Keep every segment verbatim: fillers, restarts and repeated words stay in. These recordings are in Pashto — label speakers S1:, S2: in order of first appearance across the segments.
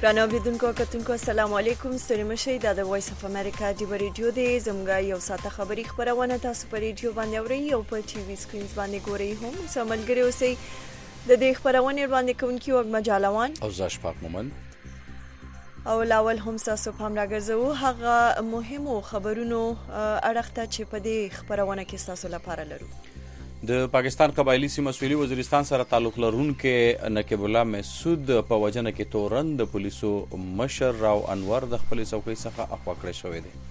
S1: رانه اوریدونکو او کتونکو السلام علیکم. ستړي مشئ. دا د وایس اف امریکا ډیو ریډیو دی. زموږ یو ساعته خبري خبرونه تاسو په ریډیو باندې اورئ او په ټي وي سکرینز باندې ګورئ هم. سملګری اوسئ. د دې خبرونه وړاندې کوونکی وګ مجالوان
S2: او زاش پاک مومن
S1: او لاول هم تاسو په امر راګرځو هغه مهمو خبرونو اړخته چې په دې خبرونه کې تاسو لپاره لرو.
S2: د پاکستان قبایلی سیمه سویلي وزیرستان سره تعلق لرونکي نقیب الله مسعود په وجنه کې تورن د پولیسو مشر راو انور د خپل څوکۍ څخه اخوا کړی شوی دی.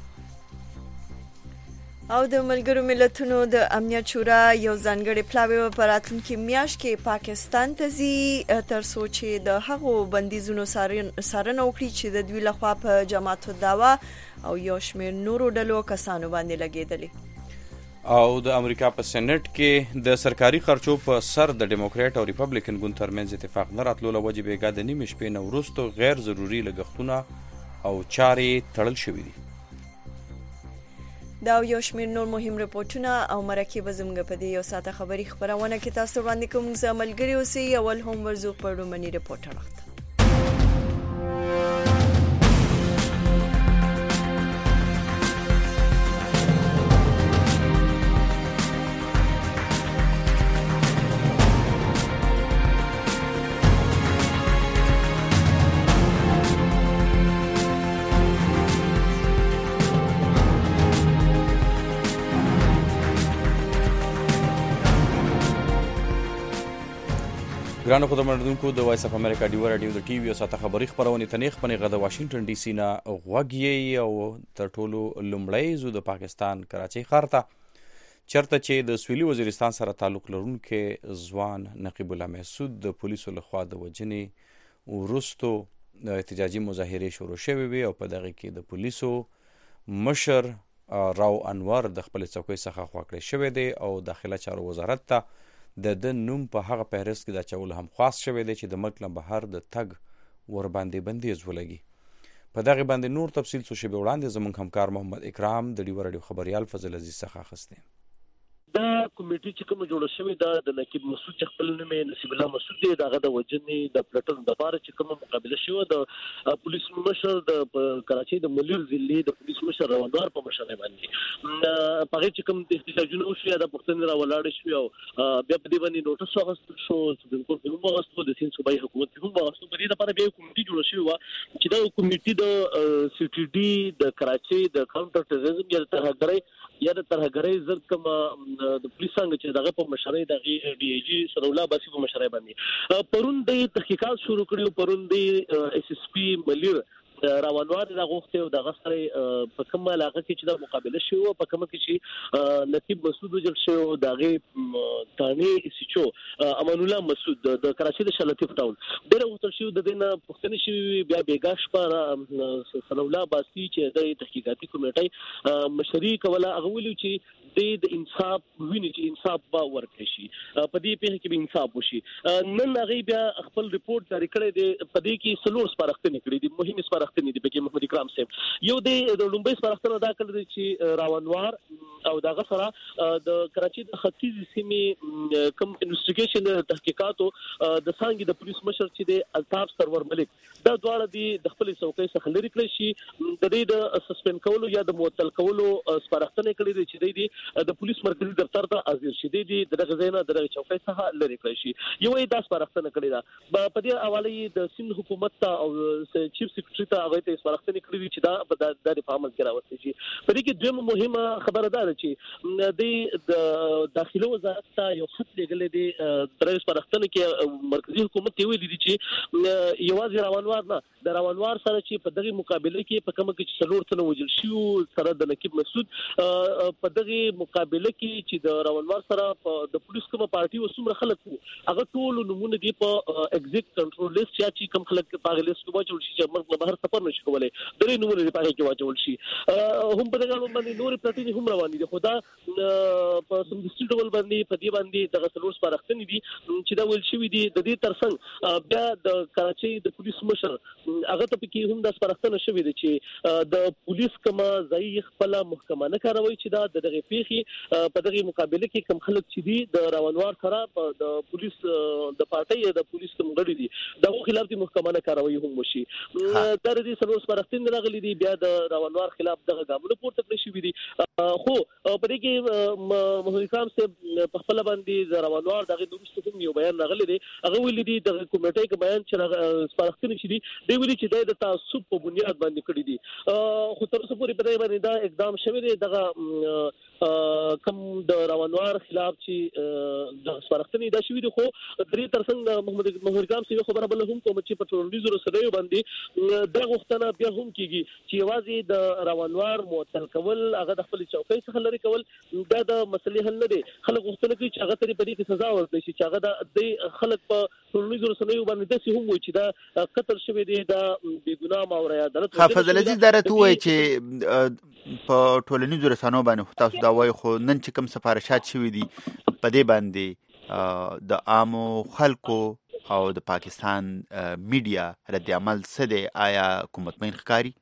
S1: او د ملګرو ملتونو د امنیت شورا یو ځانګړي پلاوی په راتلونکي میاشت کې پاکستان ته ځي تر څو چې د هغو بندیزونو څارنه وکړي چې د دوی لخوا په جماعت الدعوا او یو شمېر نورو ډلو کسانو باندې لګېدلي.
S2: او د امریکا په سېنات کې د سرکاري خرچو په سر د ډیموکرات او ریپبلیکن ګوند ترمنځ اتفاق نه راتلو له وجې بېګا د نیمې شپې نه وروسته غیر ضروري لګښتونه او چارې تړل شوي دي.
S1: دا یو شمېر نور مهم رپورټونه او مرکې به زموږ په دې یو ساعته خبري خبرونه کې تاسو وړاندې کوم. زه ملګري اوسئ. اول هم ورزو په رومني رپورټ اړخته.
S2: ګرانو خدمتونکو د وایس اف امریکا ډیو رادیو د ټي وي او ساته خبري خبرونه تنیخ پنې غد واشنگټن ډي سي نه غوږی او تر ټولو لومړی زو د پاکستان کراچۍ ښار ته چرته چې د سویلي وزیرستان سره تعلق لرونکي ځوان نقیب الله مسعود د پولیسو لخوا د وجنې وروستو د احتجاجي مظاهرې شروع شوې وي او په دغه کې د پولیسو مشر راو انور د خپل څوکۍ څخه خوا کړی شوی دی او داخله چارو وزارت ته د د نوم په هغه فهرست کې د اچولو هم خواست شوی دی چې د ملک نه بهر د تګ ور باندې بندیز ولګي. په دغه باندې نور تفصیل څه شی به وړاندې زموږ همکار محمد اکرام د ډیو رادیو خبريال فضل عزیز څخه اخیسته.
S3: دا کمیټه چې کوم جوړه شوې ده د نقیب مسعود چې خپل نوم یې نصیب الله مسعود دی دغه د وجنې د پلټن د بار چې کوم مقابله شوه د پولیس مشر د کراچۍ د ملیر ضلع د پولیس مشر روانوار په مشر باندې په هغه چې کوم د احتجاجونو وشو د پښتون را ولاړ شو او بیا په دې باندې نوټس واغستل شو د کوم واغستو د سین صوبایي حکومت هم واغستو په دې لپاره به کمیټه جوړه شوې و چې دا کمیټه د سی ټي ډي د کراچۍ د کاونټر ټیرریزم یا د ترهګرۍ یا د ترهګرۍ ضد کوم د پولیس څنګه چې دغه په مشرۍ د ډي ای جی سرولا باسي په مشرۍ باندې پرون د تحقیقات شروع کړو. پرون د ایس اس پی ملیر روانوار د غوښته او د غسرې په کومه علاقه کې چې د مقابله شو په کومه کې چې نقیب مسعود وجل شو دغه تانی سچو امان الله مسعود د کراچۍ د شلطیف ټاون ډېر وختل شو د دینه پښتني شو بیا بیګاش پر سرولا باسي چې د تحقیقاتي کمیټې مشري کوله هغه ویلو چې د انصاف ویني چې انصاف با ورکړي شي په دې په کې به انصاف وشي. نن هغه بیا خپل ریپورت جاری کړی دی. په دې کې سلور سپارښتنې کړې دي مهمه سپارښتنې دي بګي محمد اکرام صاحب. یو د لومبي سپارښتنه دا کړل چې راونوار او دغه سره د کراچۍ د ختیځ سیمې کوم انویسټیګیشن تحقیقاتو د سانګي د پولیس مشر چې د الطاف سرور ملک دا دواړه د خپل څوکۍ څخه لري کړی شي د دې د سسپند کولو یا د معطل کولو سپارښتنه کړې دي چې د د پولیس مرکزی دفتر ته حاضر شي دي دغه ځایونه دغه چوکۍ څخه لري کړی شي. یو د سپارښتنه کړې ده په دې حواله د سیند حکومت ته او چیف سیکریټری ته هغه ته سپارښتنه کړې چې دا د عمل کې راوستي شي. په دې کې دویمه مهمه خبره ده چې د داخلي وزارت ته یو خط لګل دي درې سپارښتنه کې مرکزی حکومت ته ویلي دي چې یوازې روانوار نه د روانوار سره چې په دغه مقابله کې په کومه کې څلور تنه وجل شو سره د نقیب مسعود په دغه مقابله کې چې د روانوار سره د پولیس کومه پارټي وسومره خلک وو هغه ټول نمونه دي په ایگزیکټ کنټرول لیست یا چې کوم خلک په هغه لیست کې واچول شي چې موږ بهر سفر نشو کولای درې نمونه په هغه کې واچول شي. هم په دغه باندې نور پلاتینی هم روان کړی دی. خو دا په سمدستي ډول باندې په دې باندې دغه څلور سپارښتنې دي چې دا ویل شوي دي. د دې ترڅنګ بیا د کراچۍ د پولیس مشر هغه ته پکې هم د سپارښتنه شوې ده چې د پولیس کومه ځای خپل محکمانه کاروي چې دا د دغه پیښې په دغه مقابله کې کم خلک چې دي د راونوار سره د پولیس د پارټۍ د پولیس کوم غړي دي دغه خلاف د محکمانه کاروي هم وشي. دا د څلور سپارښتنې راغلي دي. بیا د راونوار خلاف دغه ګامونه پورته کړی شوي دي. خو په دې کې محمد خان صاحب په خپل باندې د راونوار دغه دوست هم یو بیان راغلی دی. هغه ویلي دي د کمیټې کې بیان چې سپارښتنې چې دي دی ویلي چې د تعصب په بنیاد باندې کړی دي. خو تر اوسه پورې په دې باندې دا اقدام شوی دی. دغه کوم د راونوار خلاف چې د سپارښتنې دا شوی دي. خو د دې ترڅنګ محمد محمد خان صاحب خبره بل هم کوم چې په ټولنیزو رسنیو باندې دا غوښتنه بیا هم کیږي چې یوازې د راونوار معطل کول هغه د خپل چوکۍ څخه لري کول دا د مسلې حل نه دی. خلک غوښتنه کوي چې هغه ته په دې کې سزا ورکړي چې هغه د خلک په ټولنیزو رسنیو باندې داسې هم وایي چې دا قتل شوی دی دا بېګناه ماورای عدالت.
S4: حافظ العزیز دا راته وایي چې په ټولنیزو رسنیو باندې تاسو دا وایي خو نن چې کوم سفارشات شوي دي په دې باندې د عامو خلکو او د پاکستان میډیا رد عمل څه دی؟ آیا کوم مطمئن ښکاري؟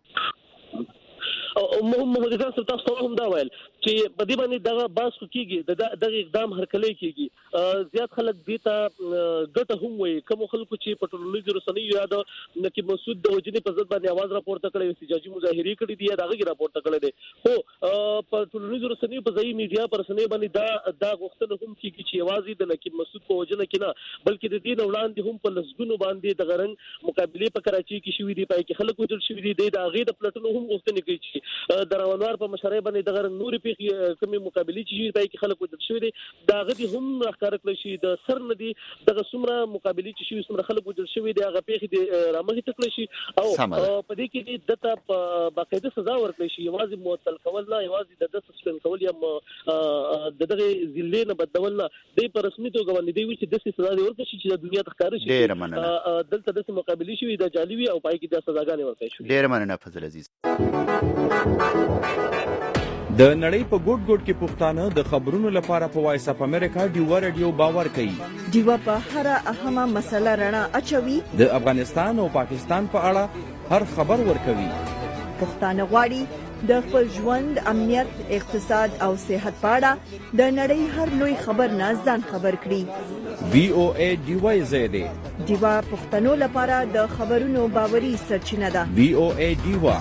S3: محمد خان صاحب تاسو هم دا ویل چې په دې باندې دغه باس کیږي دغه اقدام هرکلی کیږي. زیات خلک دې ته ګټه هم وایي. کوم خلکو چې په ټولنیزو رسنیو یا د نقیب مسعود د وجنې په ضد باندې आवाज راپورته کړی احتجاجي مظاهرې کړې دي یا دغه راپورته کړی دی. خو په ټولنیزو رسنیو په ځای میډیا پر رسنیو باندې دا دا غوښتنه هم کیږي چې یوازې د نقیب مسعود په وجنه کې نه بلکې د دې وړاندې هم په لسګونو باندې د غرنګ مقابله په کراچۍ کې شوې دي. پای کې خلک وژل شوي دي. د هغې د پلټنو هم غوښتنې کوي چې د راونوار په مشرۍ باندې د غرنګ نورې پیښې کومې مقابلې چې پای کې خلک وژل شوي دي د هغه دې هم راښکاره کړی شي. د سر نه دي دغه څومره مقابلې چې شوي څومره خلک وژل شوي دي هغه پیښې دې رامخې ته کړی شي او په دې کې دې دته په باقاعده سزا ورکړی شي. یوازې معطل کول نه یوازې د ده سسپند کول یا د دغه ضلع نه بدلول نه دی په رسمي توګه باندې دی وي چې داسې سزا دې ورکړي شي چې د دنیا ته ښکاره شي.
S4: ډېره مننه.
S3: دلته داسې مقابلې شوي د جعلي وي او پای کې دا سزاګانې ورکړی شوي.
S4: ډېره مننه فضل عزیز.
S2: د نړۍ په ګوټ ګوټ کې پښتانه د خبرونو لپاره په وایس اف امریکا ډیوا رادیو باور کوي.
S1: ډیوا په هر اهمه مسله رڼا اچوي.
S2: د افغانستان او پاکستان په اړه هر خبر ورکوي.
S1: پښتانه غواړي د خپل ژوند، امنیت، اقتصاد او صحت په اړه د نړۍ هر لوی خبر نه ځان خبر کړي.
S2: وی او ای ډیوا زیاده
S1: ډیوا پښتنو لپاره د خبرونو باوري سرچینه ده.
S2: وی او ای ډیوا.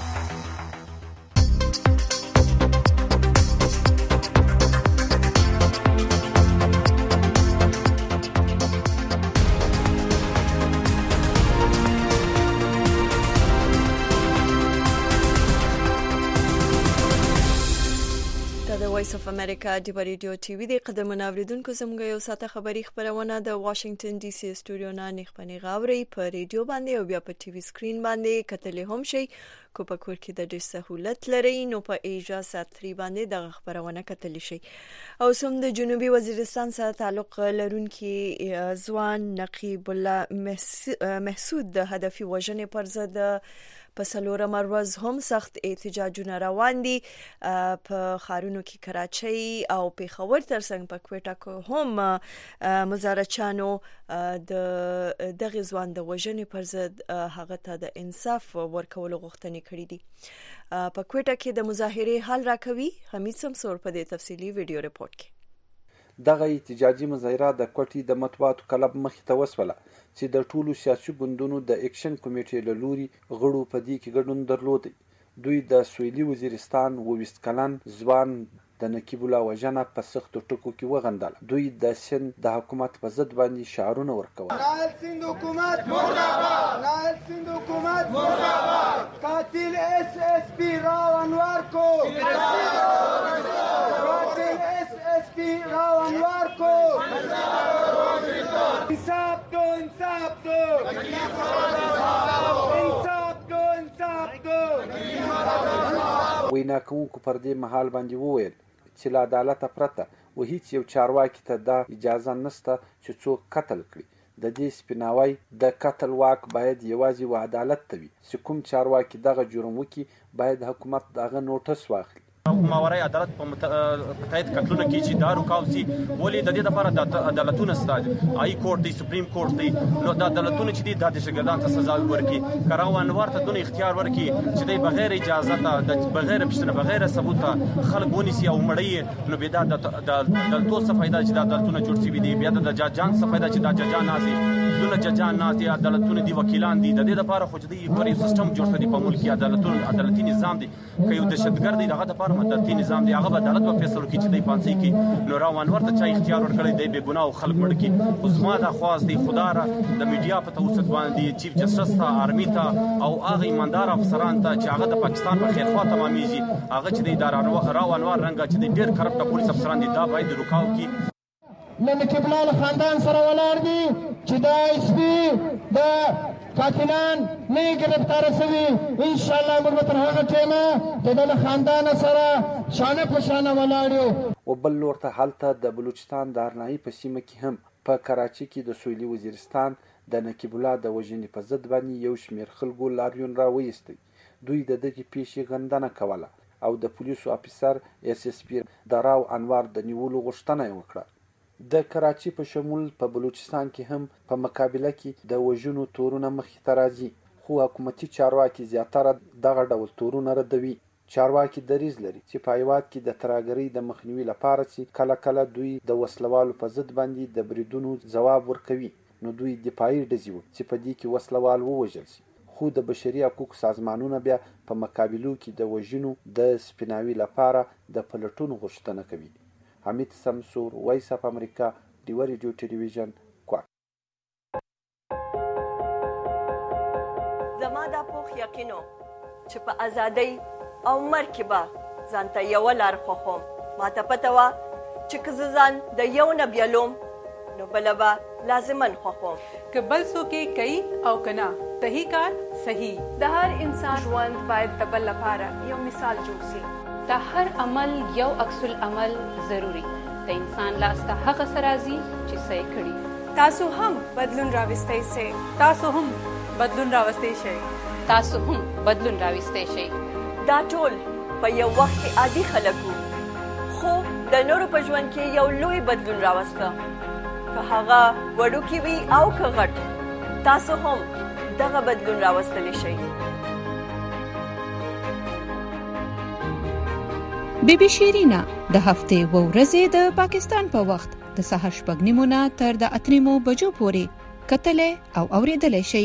S1: وایس اف امریکا د ریډیو ټي وي د قدمونو اوریدونکو زموږ یو ساته خبری خبرونه د واشنگټن ډي سي سټوډیو نه نخبني غاوري په ریډیو باندې او بیا په ټي وي سکرین باندې کتلې هم شي. کو په کور کې د ډېر سہولت لري نو په ایجا سات تری باندې د خبرونه کتلی شي. او سم د جنوبي وزیرستان سره تعلق لرونکي ځوان نقیب الله محسود د هدفي وژنې پر ضد په څلورم ورځ هم سخت احتجاجونه روان دي په ښارونو کې کراچۍ او پېښور ترڅنګ په کوټه کې هم مظاهرچیانو د دغه ځوان د وژنې پر ضد هغه ته د انصاف ورکولو غوښتنې کړې دي. په کوټه کې د مظاهرې حل راکوي. حمید سمسور په دې تفصیلی ویډیو ریپورت کې.
S5: دغه احتجاجي مظاهره د کوټې د مطبوعاتو کلب مخې ته وسوله چې د ټولو سیاسي ګوندونو د اکشن کمیټې له لوري غړو په دې کې ګډون درلود. دوی د سویلي وزیرستان اوویست کلن ځوان د نقیب الله وژنه په سختو ټکو کې وغندله. دوی د سند د حکومت په ضد باندې شعارونه ورکول.
S6: نایل سند حکومت مرداباد، نایل سند حکومت مرداباد، قاتل اس اس پی راو انوار کو، قاتل اس اس پی راو انوار کو، انصاف دو انصاف دو انصاف دو انصاف دو.
S5: وینا کوونکو پر دې مهال باندې وویل چې له عدالته پرته و هیڅ یو چارواکي ته دا اجازه نشته چې څوک قتل کړي. د دې سپیناوی د قتل واک باید یوازې و عدالت ته وي. چې کوم چارواکي دغه جرم وکړي باید حکومت دغه نوټس واخلي.
S7: ماورای عدالت په تایید کتلونه کې چې دا رکاو سي ولې د دې لپاره د عدالتونو ستاد آی کورټ دی سپریم کورټ دی نو د عدالتونو چې د دهشتګردان ته سزا ورکړي کراو انوار ته دونه اختیار ورکړي چې د بغیر اجازه ته د بغیر پښتنه بغیر ثبوت خلک ونیسي او مړی نو بیا د دلتو څه فائدہ چې د عدالتونو جوړ شي دي بیا د ججان څه فائدہ چې د ججان نازي دونه ججان نازي عدالتونو دی وکیلان دي د دې لپاره خو د یو سیستم جوړ شوی په ملک کې عدالتونو عدالتي نظام دی که یو دهشتګرد دی دغه لپاره عدالتي نظام دی هغه عدالت په فیصلو کې چې دی پانسي کې نو راو انور ته چا اختیار ورکړی دی بے ګناه خلک مړ کې اوس ما دا خواست دی خدا را د میډیا په توسط باندې چیف جسټس ته آرمي ته او هغه ایماندار افسران ته چې هغه د پاکستان په خیرخوا تمامېږي هغه چې دی د راو انور رنګ چې دی ډېر کرپټ پولیس افسران دي دا باید رکاو کې
S8: نن کبلال خاندان سره ولاړ دي چې دا اس پی د قاتلان نه گرفتار شوي ان شاء الله موږ تر هغه ټیمه د دغه خاندان سره شانه په شانه ولاړ یو.
S5: او بل لور ته هلته د بلوچستان د ارنایي په سیمه کې هم په کراچي کې د سویلي وزیرستان د نقیب الله د وژنې په ضد باندې یو شمېر خلکو لاریون راویستی. دوی د دغې پیښې غندنه کوله او د پولیسو افیسر اس اس پی د راو انوار د نیولو غوښتنه یې وکړه. د کراچي په شمول په بلوچستان کې هم په مقابله کې د وژنو تورونه مخې ته راځي خو حکومتي چارواکي زیاتره دغه ډول تورونه ردوي. چارواکي دریځ لري چې په هیواد کې د ترهګرۍ د مخنیوي لپاره چې کله کله دوی د وسلوالو په ضد باندې د بریدونو ځواب ورکوي نو دوی دفاعي ډزې وکړي چې په دې کې وسلوال ووژل شي خو د بشري حقوقو سازمانونه بیا په مقابلو کې د وژنو د سپیناوي لپاره د پلټونو غوښتنه کوي. حمید سمسور وایس اف امریکا ډیوه ریډیو ټلویزیون کوټ.
S1: زما دا پوخ یقینو چې په ازادۍ او مرګ کې به ځان ته یوه لار خوښوم. ما ته پته وه چې که زه ځان د یو نه بیلوم نو بله به لازمن خوښوم.
S9: که بل څوک یې کوي او که نه صحیح کار صحیح.
S10: د هر انسان ژوند باید د بل لپاره یو مثال جوړ شي.
S11: د هر عمل یو عکس العمل ضروری د انسان لاس ته هغه څه راځي چې څه یې کړي.
S10: تاسو هم بدلون راوستی شئ.
S9: تاسو هم بدلون راوستی شئ.
S11: تاسو هم بدلون راوستی شئ.
S1: دا ټول په یو وخت کې عادي خلک وو خو د نورو په ژوند کې یو لوی بدلون راوسته که هغه وړوکی وي او که غټ تاسو هم دغه بدلون راوستلی شئ.
S12: بی بی شیرینا د هفتې و ورځې د پاکستان په وخت د سهار شپږ نیمو نه تر د اته نیمو بجو پورې کتلې او اورېدلې شئ.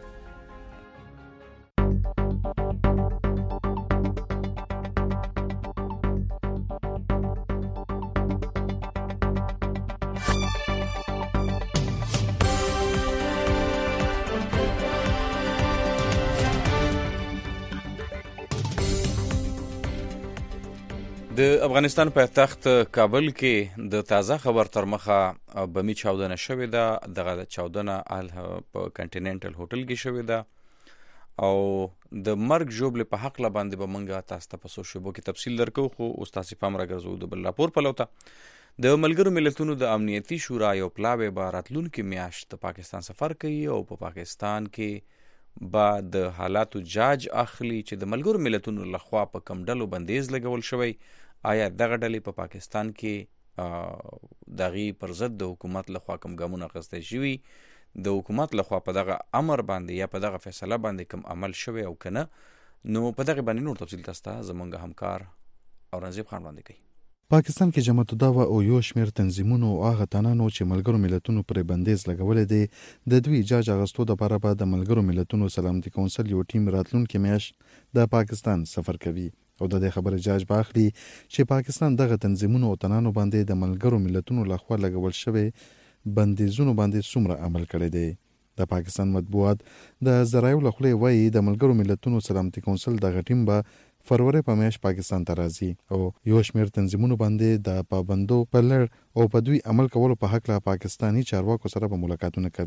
S2: د افغانستان پایتخت کابل کې د تازه خبر تر مخه بمی چاودنه شوې ده. دغه چاودنه په کنټیننټل هوټل کې شوې ده او د مرګ ژوبلې په حق لا باندې به موږ تاسو ته په سوشل کې تفصیل درکو خو اوس تاسو پام راګرځو د بل راپور په لوته د ملګرو ملتونو د امنیتي شورا یو پلاوی به راتلونکي میاشت د پاکستان سفر کوي او په پاکستان کې به د حالاتو جاج اخلي چې د ملګرو ملتونو لخوا په کم ډلو بندیز لګول شوی. آیا دغه ډلې په پاکستان کې دغه پر ضد د حکومت لخوا کوم ګامونه اخیستل شوي د حکومت لخوا په دغه امر باندې یا په دغه فیصله باندې کوم عمل شوی او کنه نو په دغه باندې نور تفصیل تاسو ته زمونږ همکار اورنګزیب خان وړاندې کوي.
S13: پاکستان کې جماعت الدعوه او یو شمېر تنظیمونو او هغه تنانو چې ملګرو ملتونو پر بندیز لګولې دي د دوی جاج اغستو لپاره به د ملګرو ملتونو سلامتي کونسل یو ټیم راتلونکي میاشت د پاکستان سفر کوي او د دې خبره جاج باخلي چې پاکستان دغه تنظیمونو او تنانو باندې د ملګرو ملتونو لخوا لګول شوی بندیزونو باندې څومره عمل کړی دی. د پاکستان مطبوعات د ذرایعو له خولې وایي د ملګرو ملتونو سلامتي کونسل دغه ټیم به فروری په میاشت پاکستان ته راځي او یو شمېر تنظیمونو باندې د پابندو په لړ او په دوی عمل کولو په حق له پاکستاني چارواکو سره به ملاقاتونه کوي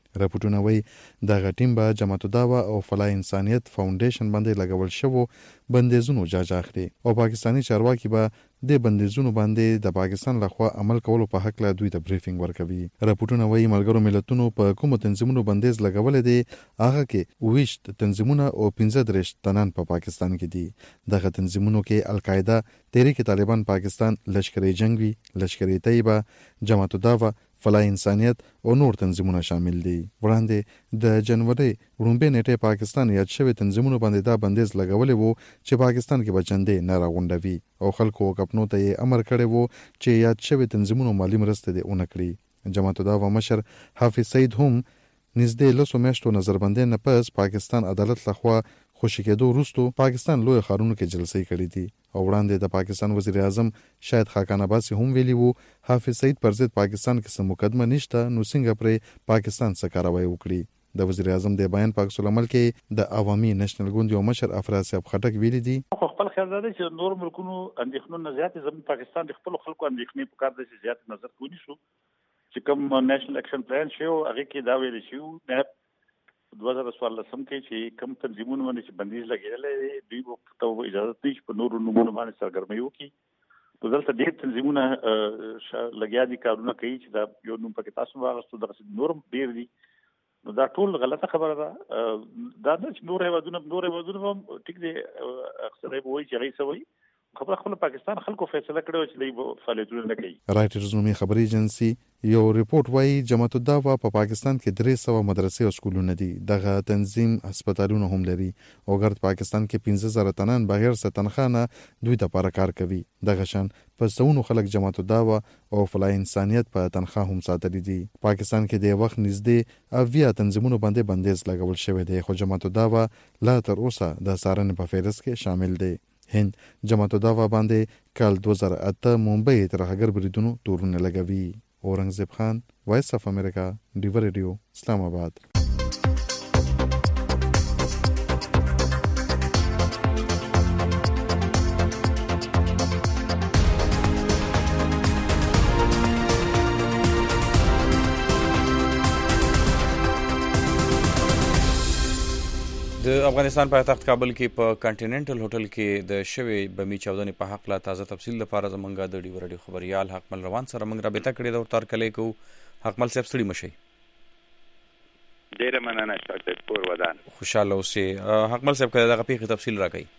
S13: راپورټونه وایي دغه ټیم به جماعت الدعوه او فلاح انسانیت فاونډیشن باندې لګول شوو بندیزونو جاج اخلي او پاکستاني چارواکي به د بندیزونو باندې د پاکستان لخوا عمل کولو په حق له دوی ته بریفینګ ورکوي. راپورټونه وایي ملګرو ملتونو په کوم تنظیمونو بندیز لګولې دي هغه کې ویشت تنظیمونه او پنځه دېرش تنان په پاکستان کې دي. دغه تنظیمونو کې القاعده، تحریک طالبان پاکستان، لشکر جنگي، لشکر طیبه، جماعت الدعوه، فلاح انسانیت او نور تنظیمونه شامل دي. وړاندې د جنوري وړاندې نیټه پاکستان یاد شوی تنظیمونو باندې دا بندیز لګولې وو چې پاکستان کې بچندې نه راغونډوي او خلکو کپنو ته امر کړی وو چې یاد شوی تنظیمونو مالی مرسته دي اونکړي. جماعت الدعوه مشر حافظ سعید هم نږدې لسو میاشتو نظربندۍ نه پس پاکستان عدالت لخوا خوشی کېدو وروسته پاکستان لوی ښارونو کې جلسې کړې دي او وړاندې د پاکستان وزیر اعظم شاهد خاقان عباسي هم ویلي وو حافظ سعید پر ضد پاکستان کې څه مقدمه نشته نو څنګه پرې پاکستان څه کاروایی وکړي. د وزیر اعظم د بیان په عکس العمل کې د عوامي نېشنل ګوند یو مشر افراز صاحب خټک ویلي دي
S14: خپل خیال ده چې نور ملکونو اندېښنو نه زیات زموږ پاکستان د خپل خلکو اندېښنې په کار د زیات نظر کوي شو چې کوم نېشنل اکشن پلان شو هغه کې دا ویل شو نه دوه هزار څوارلسم کې چې کوم تنظیمونه باندې چې بندیز لګېدل دوی په اجازه نشي په نورو نومونو باندې سرګرمي وکړي. په دلته ډېر تنظیمونه لګیا دي کارونه کوي چې دا یو نوم پکې تاسو واغستو دغه نور ډېر دي نو دا ټول غلطه خبره ده. دا نه چې نور هیوادونه نور هیوادونه هم ټیک دي اکثره به وایي چې هغوی څه وایي خبره خپل پاکستان خلکو فیصله کړې چې دوی فعالیتونه نه کوي.
S13: رایټرز نومي خبري ایجنسي یو ریپورت وایي جماعت الدعوه په پاکستان کې درې سوه مدرسې او سکولونه دي. دغه تنظیم هسپتالونه هم لري او ګرد پاکستان کې پنځه زره تنان بغیر څه تنخواه نه دوی لپاره کار کوي. دغه شان په سونو خلک جماعت الدعوه او فلاح انسانیت په تنخواه هم ساتلي دي. پاکستان کې د وخت نږدې اویا تنظیمونو باندې بندیز لګول شوی دی خو جماعت الدعوه لا تر اوسه د څارنې په فهرست کې شامل دی. هند جماعت الدعوه باندې کال دوه زره اته ممبئی ترهګر بریدونو تورونه لګوي. اورنګزیب خان، وایس اف امریکا، ډیو ریډیو، اسلام آباد.
S2: د افغانستان پایتخت کابل کې په کانټیننټل هوټل کې د شوی بمی چاودنې په حق لا تازه تفصیل لپاره زمونږ د ډیو ریډیو خبريال حقمل روان سره موږ رابطه کړې ده او تر کله کو حقمل صاحب ستړي مشي.
S15: ډیره مننه شاته پور ودان.
S2: خوشاله اوسې. حقمل صاحب کله دغه پیښې تفصیل راکړي.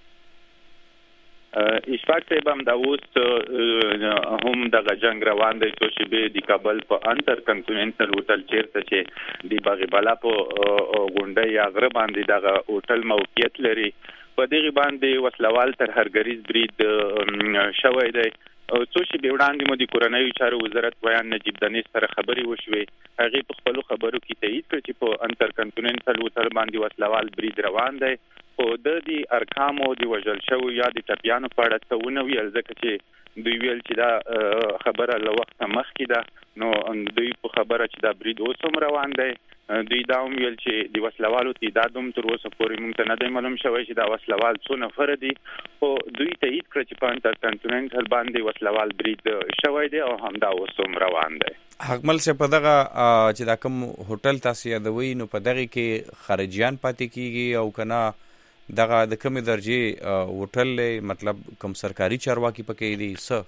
S15: اشفاق صاحب هم دا اوس هم دغه جنگ روان دی چې به د کابل په انټر کنټیننټل هوټل چیرته چې د باغ بالا په غونډه یا غره باندې دغه هوټل موقعیت لري په دغه باندې وسلوال تر هرګریز برید شوی دی او څو شی به وړاندې مو د کورنیو چارو وزارت بیان نجیب دانش سره خبري وشوي هغه په خپل خبرو کې تایید کړ چې په انټر کنټیننټل هوټل باندې وسلوال برید روان دی او د دې ارقامو د وژل شوو یا د ټپیانو په اړه څه ونه ویل ځکه چې دوی ویل چې دا خبره له وخته مخکې ده نو دوی په خبره چې دا برید اوس هم روان دی دوی دا هم ویل چې د وسلوالو تعداد هم تر اوسه پورې موږ ته نه دی معلوم شوی چې دا وسلوال څو نفره دي خو دوی تایید کړه چې په انټر کنټیننټل باندې وسلوال برید شوی دی او همدا اوس هم روان دی.
S2: حقمل صاحب په دغه چې دا کوم هوټل تاسو یادوي نو په دغه کې خارجيان پاتې کیږي او کنه دغه د کومې درجه هوټل مطلب کوم سرکاري چارواکي پکې دي څه؟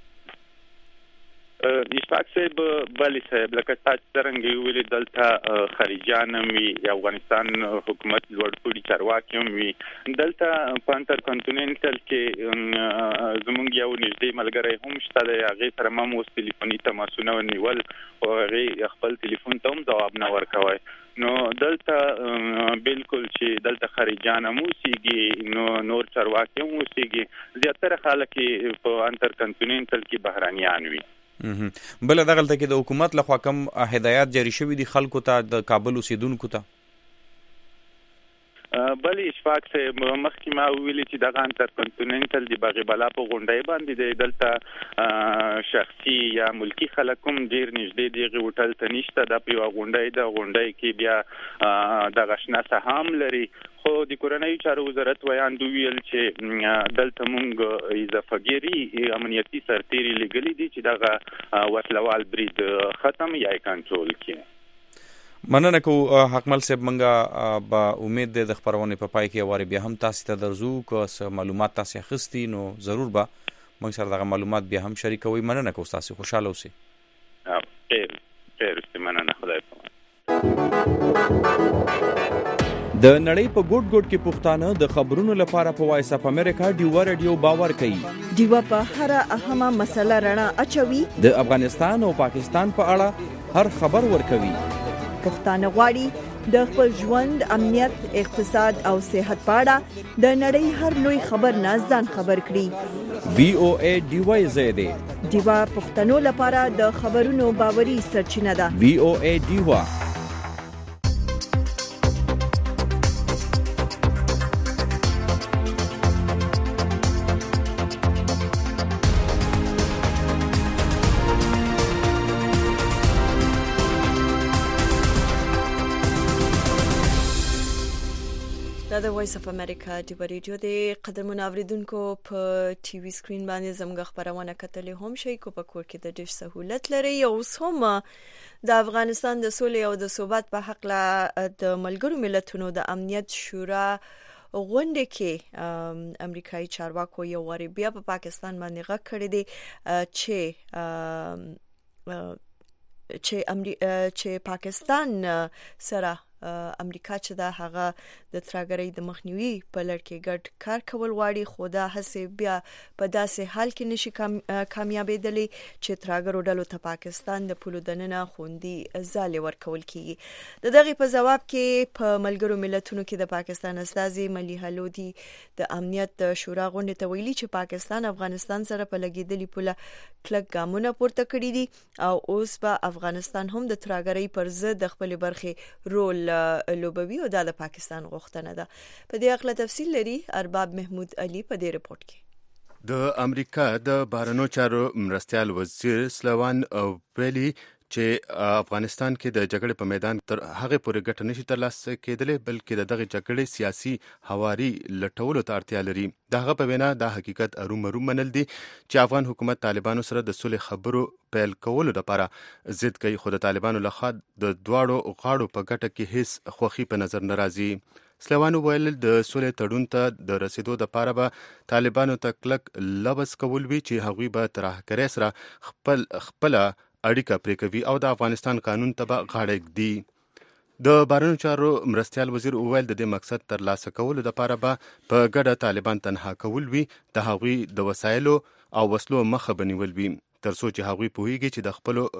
S15: اشفاق صاحب بلی صاحب لکه تاسو څنګه ویلي دلته خارجيان هم وي افغانستان حکومت لوړ پوړي چارواکي هم وي دلته په انټر کنټیننټل کې زمونږ یو نږدې ملګری هم شته دی هغه سره ما اوس ټلیفوني تماسونه ونیول او هغه خپل ټلیفون ته هم ځواب نه ورکوي نو دلته بالکل چې دلته خارجيان هم اوسېږي نو نور چارواکي هم اوسېږي زیاتره خلک په انټر کنټیننټل کې بهرانيان وي.
S2: بل دغلته کې د حکومت لخوا کوم هدایات جاری شوي دي خلکو ته د کابل اوسیدونکو ته؟
S15: بلی اشفاق صاحب مخکې ما ویلي چې دغه انټر کنټیننټل د باغ بالا په غونډۍ باندې دی دلته شخصي یا ملکی خلک هم ډېر نږدې دغه هوټل ته نشته دا په یوه غونډۍ ده غونډۍ کې بیا دغه شنه ساحه هم لري خو د کورنیو چارو وزارت ویاندو ویل چې دلته مونږ اضافهګیري امنیتي سرتیري لګلي دي چې دغه وسلوال برید ختم یا کنټرول کړي.
S2: مننه کو حکمل صاحب منګه با امید ده د خبرونه په پای کې واره بیا هم تاسو ته درزو کو معلومات تاسو اخستي نو ضرور به موږ سره دغه معلومات بیا هم شریکوي. مننه کو تاسو خوشاله اوسئ.
S15: خیر خیر مننه خدای په
S2: د نړۍ په ګوټ ګوټ کې پښتانه د خبرونو لپاره په وایس اف امریکا ډیوا رادیو باور کوي.
S1: ډیوا په هر اهمه مسله رڼا اچوي.
S2: د افغانستان او پاکستان په اړه هر خبر ورکوي.
S1: پښتانه غواړي د خپل ژوند، امنیت، اقتصاد او صحت په اړه د نړۍ هر لوی خبر نه ځان خبر کړي.
S2: وی او ای ډیوا زیاده
S1: ډیوا پښتنو لپاره د خبرونو باوري سرچینه ده.
S2: وی او ای ډیوا.
S1: دا د وایس اف امریکا دی ریډیو دی. قدرمن اوریدونکو په ټي وي سکرین باندې زموږ خبرونه کتلې هم شي کو په کور کې د ډیش سہولت لري. او هم د افغانستان د سولې او د ثبات په حق لا د ملګرو ملتونو د امنیت شورا غونډه کې امریکایي چارواکو یو وری بیا په پا پاکستان باندې غږ کړی دی چې چې امریکا چې پاکستان سره امریکا چې دا هغه د ترهګرۍ د مخنیوي په لړ کې ګډ کار کول غواړي، خو دا هڅې بیا په داسې حال کې نشي کامیابېدلی چې ترهګرو ډلو ته پاکستان د پولو دننه خوندي ځالې ورکول کیږي. د دغه په جواب کې په ملګرو ملتونو کې د پاکستان استازي ملیحه لودي د امنیت شورا غونډې ته ویلي چې پاکستان افغانستان سره په لګیدلي پوله کلک ګامونه پورته کړي دي او اوس به افغانستان هم د ترهګرۍ پر ضد د خپل برخې رول لوبوي او د پاکستان غوښتنه ده. په دې اړه تفصیل لري ارباب محمود علي په دې رپورت کې.
S16: د امریکا د بهرنیو چارو مرستیال وزیر سلیوان ویلي چې افغانستان کې د جګړې په میدان تر هغه پورې ګټه نشي ترلاسه کېدلی، بلکې د دغه جګړې سیاسي هواري لټولو ته اړتیا لري. دغه په وینا دا حقیقت ارومرو منل دي چې افغان حکومت طالبانو سره د صلح خبرو پیل کولو لپاره ضد کوي، خو د طالبانو لخوا د دواړو غاړو په ګټه کې هیڅ خوخي په نظر نه راځي. سلیوان ویل د صلح تړون ته د رسیدو لپاره به طالبانو ته کلک لبس کول وی چې هغوی به ترهګرۍ سره خپل خپل اړیکه پرې کوي او د افغانستان قانون ته به غاړه ږدي. د بهرنیو چارو مرستیال وزیر وویل د دې مقصد ترلاسه کولو لپاره به په ګډه طالبان تنها کول وي، د هغوی د وسایلو او وسلو مخه به نیول وي، تر څو چې هغوی پوهیږي چې د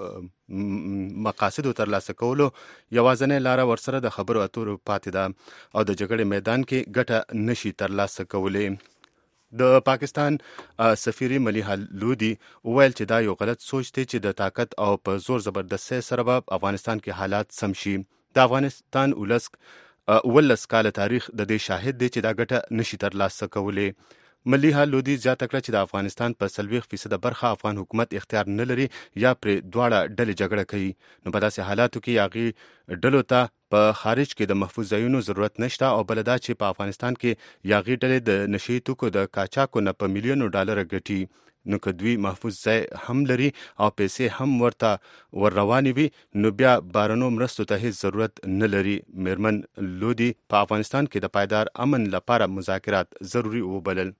S16: خپلو مقاصدو ترلاسه کولو یوازینۍ لاره ورسره د خبرو اترو پاتې ده او د جګړې میدان کې ګټه نشي ترلاسه کولی. د پاکستان سفیر ملیحه لودي وویل چې دا یو غلط سوچ دی چې د طاقت او په زور زبردستۍ سره به افغانستان کې حالات سم شي. د افغانستان ولس ولس کاله تاریخ د دې شاهد دی چې دا ګټه نشي ترلاسه کولی. ملیحه لودي زیاته کړه چې د افغانستان په څلوېښت فیصده برخه افغان حکومت اختیار نه لري یا پرې دواړه ډلې جګړه کوي، نو په داسې حالاتو کې هغې ډلو ته په خارج کې د محفوظ ځایونو ضرورت نشته او بل دا چې په افغانستان کې هغې ډلې د نشي توکو د قاچاقو نه په میلیونو ډالره ګټي، نو که دوی محفوظ ځای هم لري او پیسې هم ورته ور روانې وي نو بیا بهرنیو مرستو ته هیڅ ضرورت نه لري. میرمن لودي په افغانستان کې د پایدار امن لپاره مذاکرات ضروري وبلل.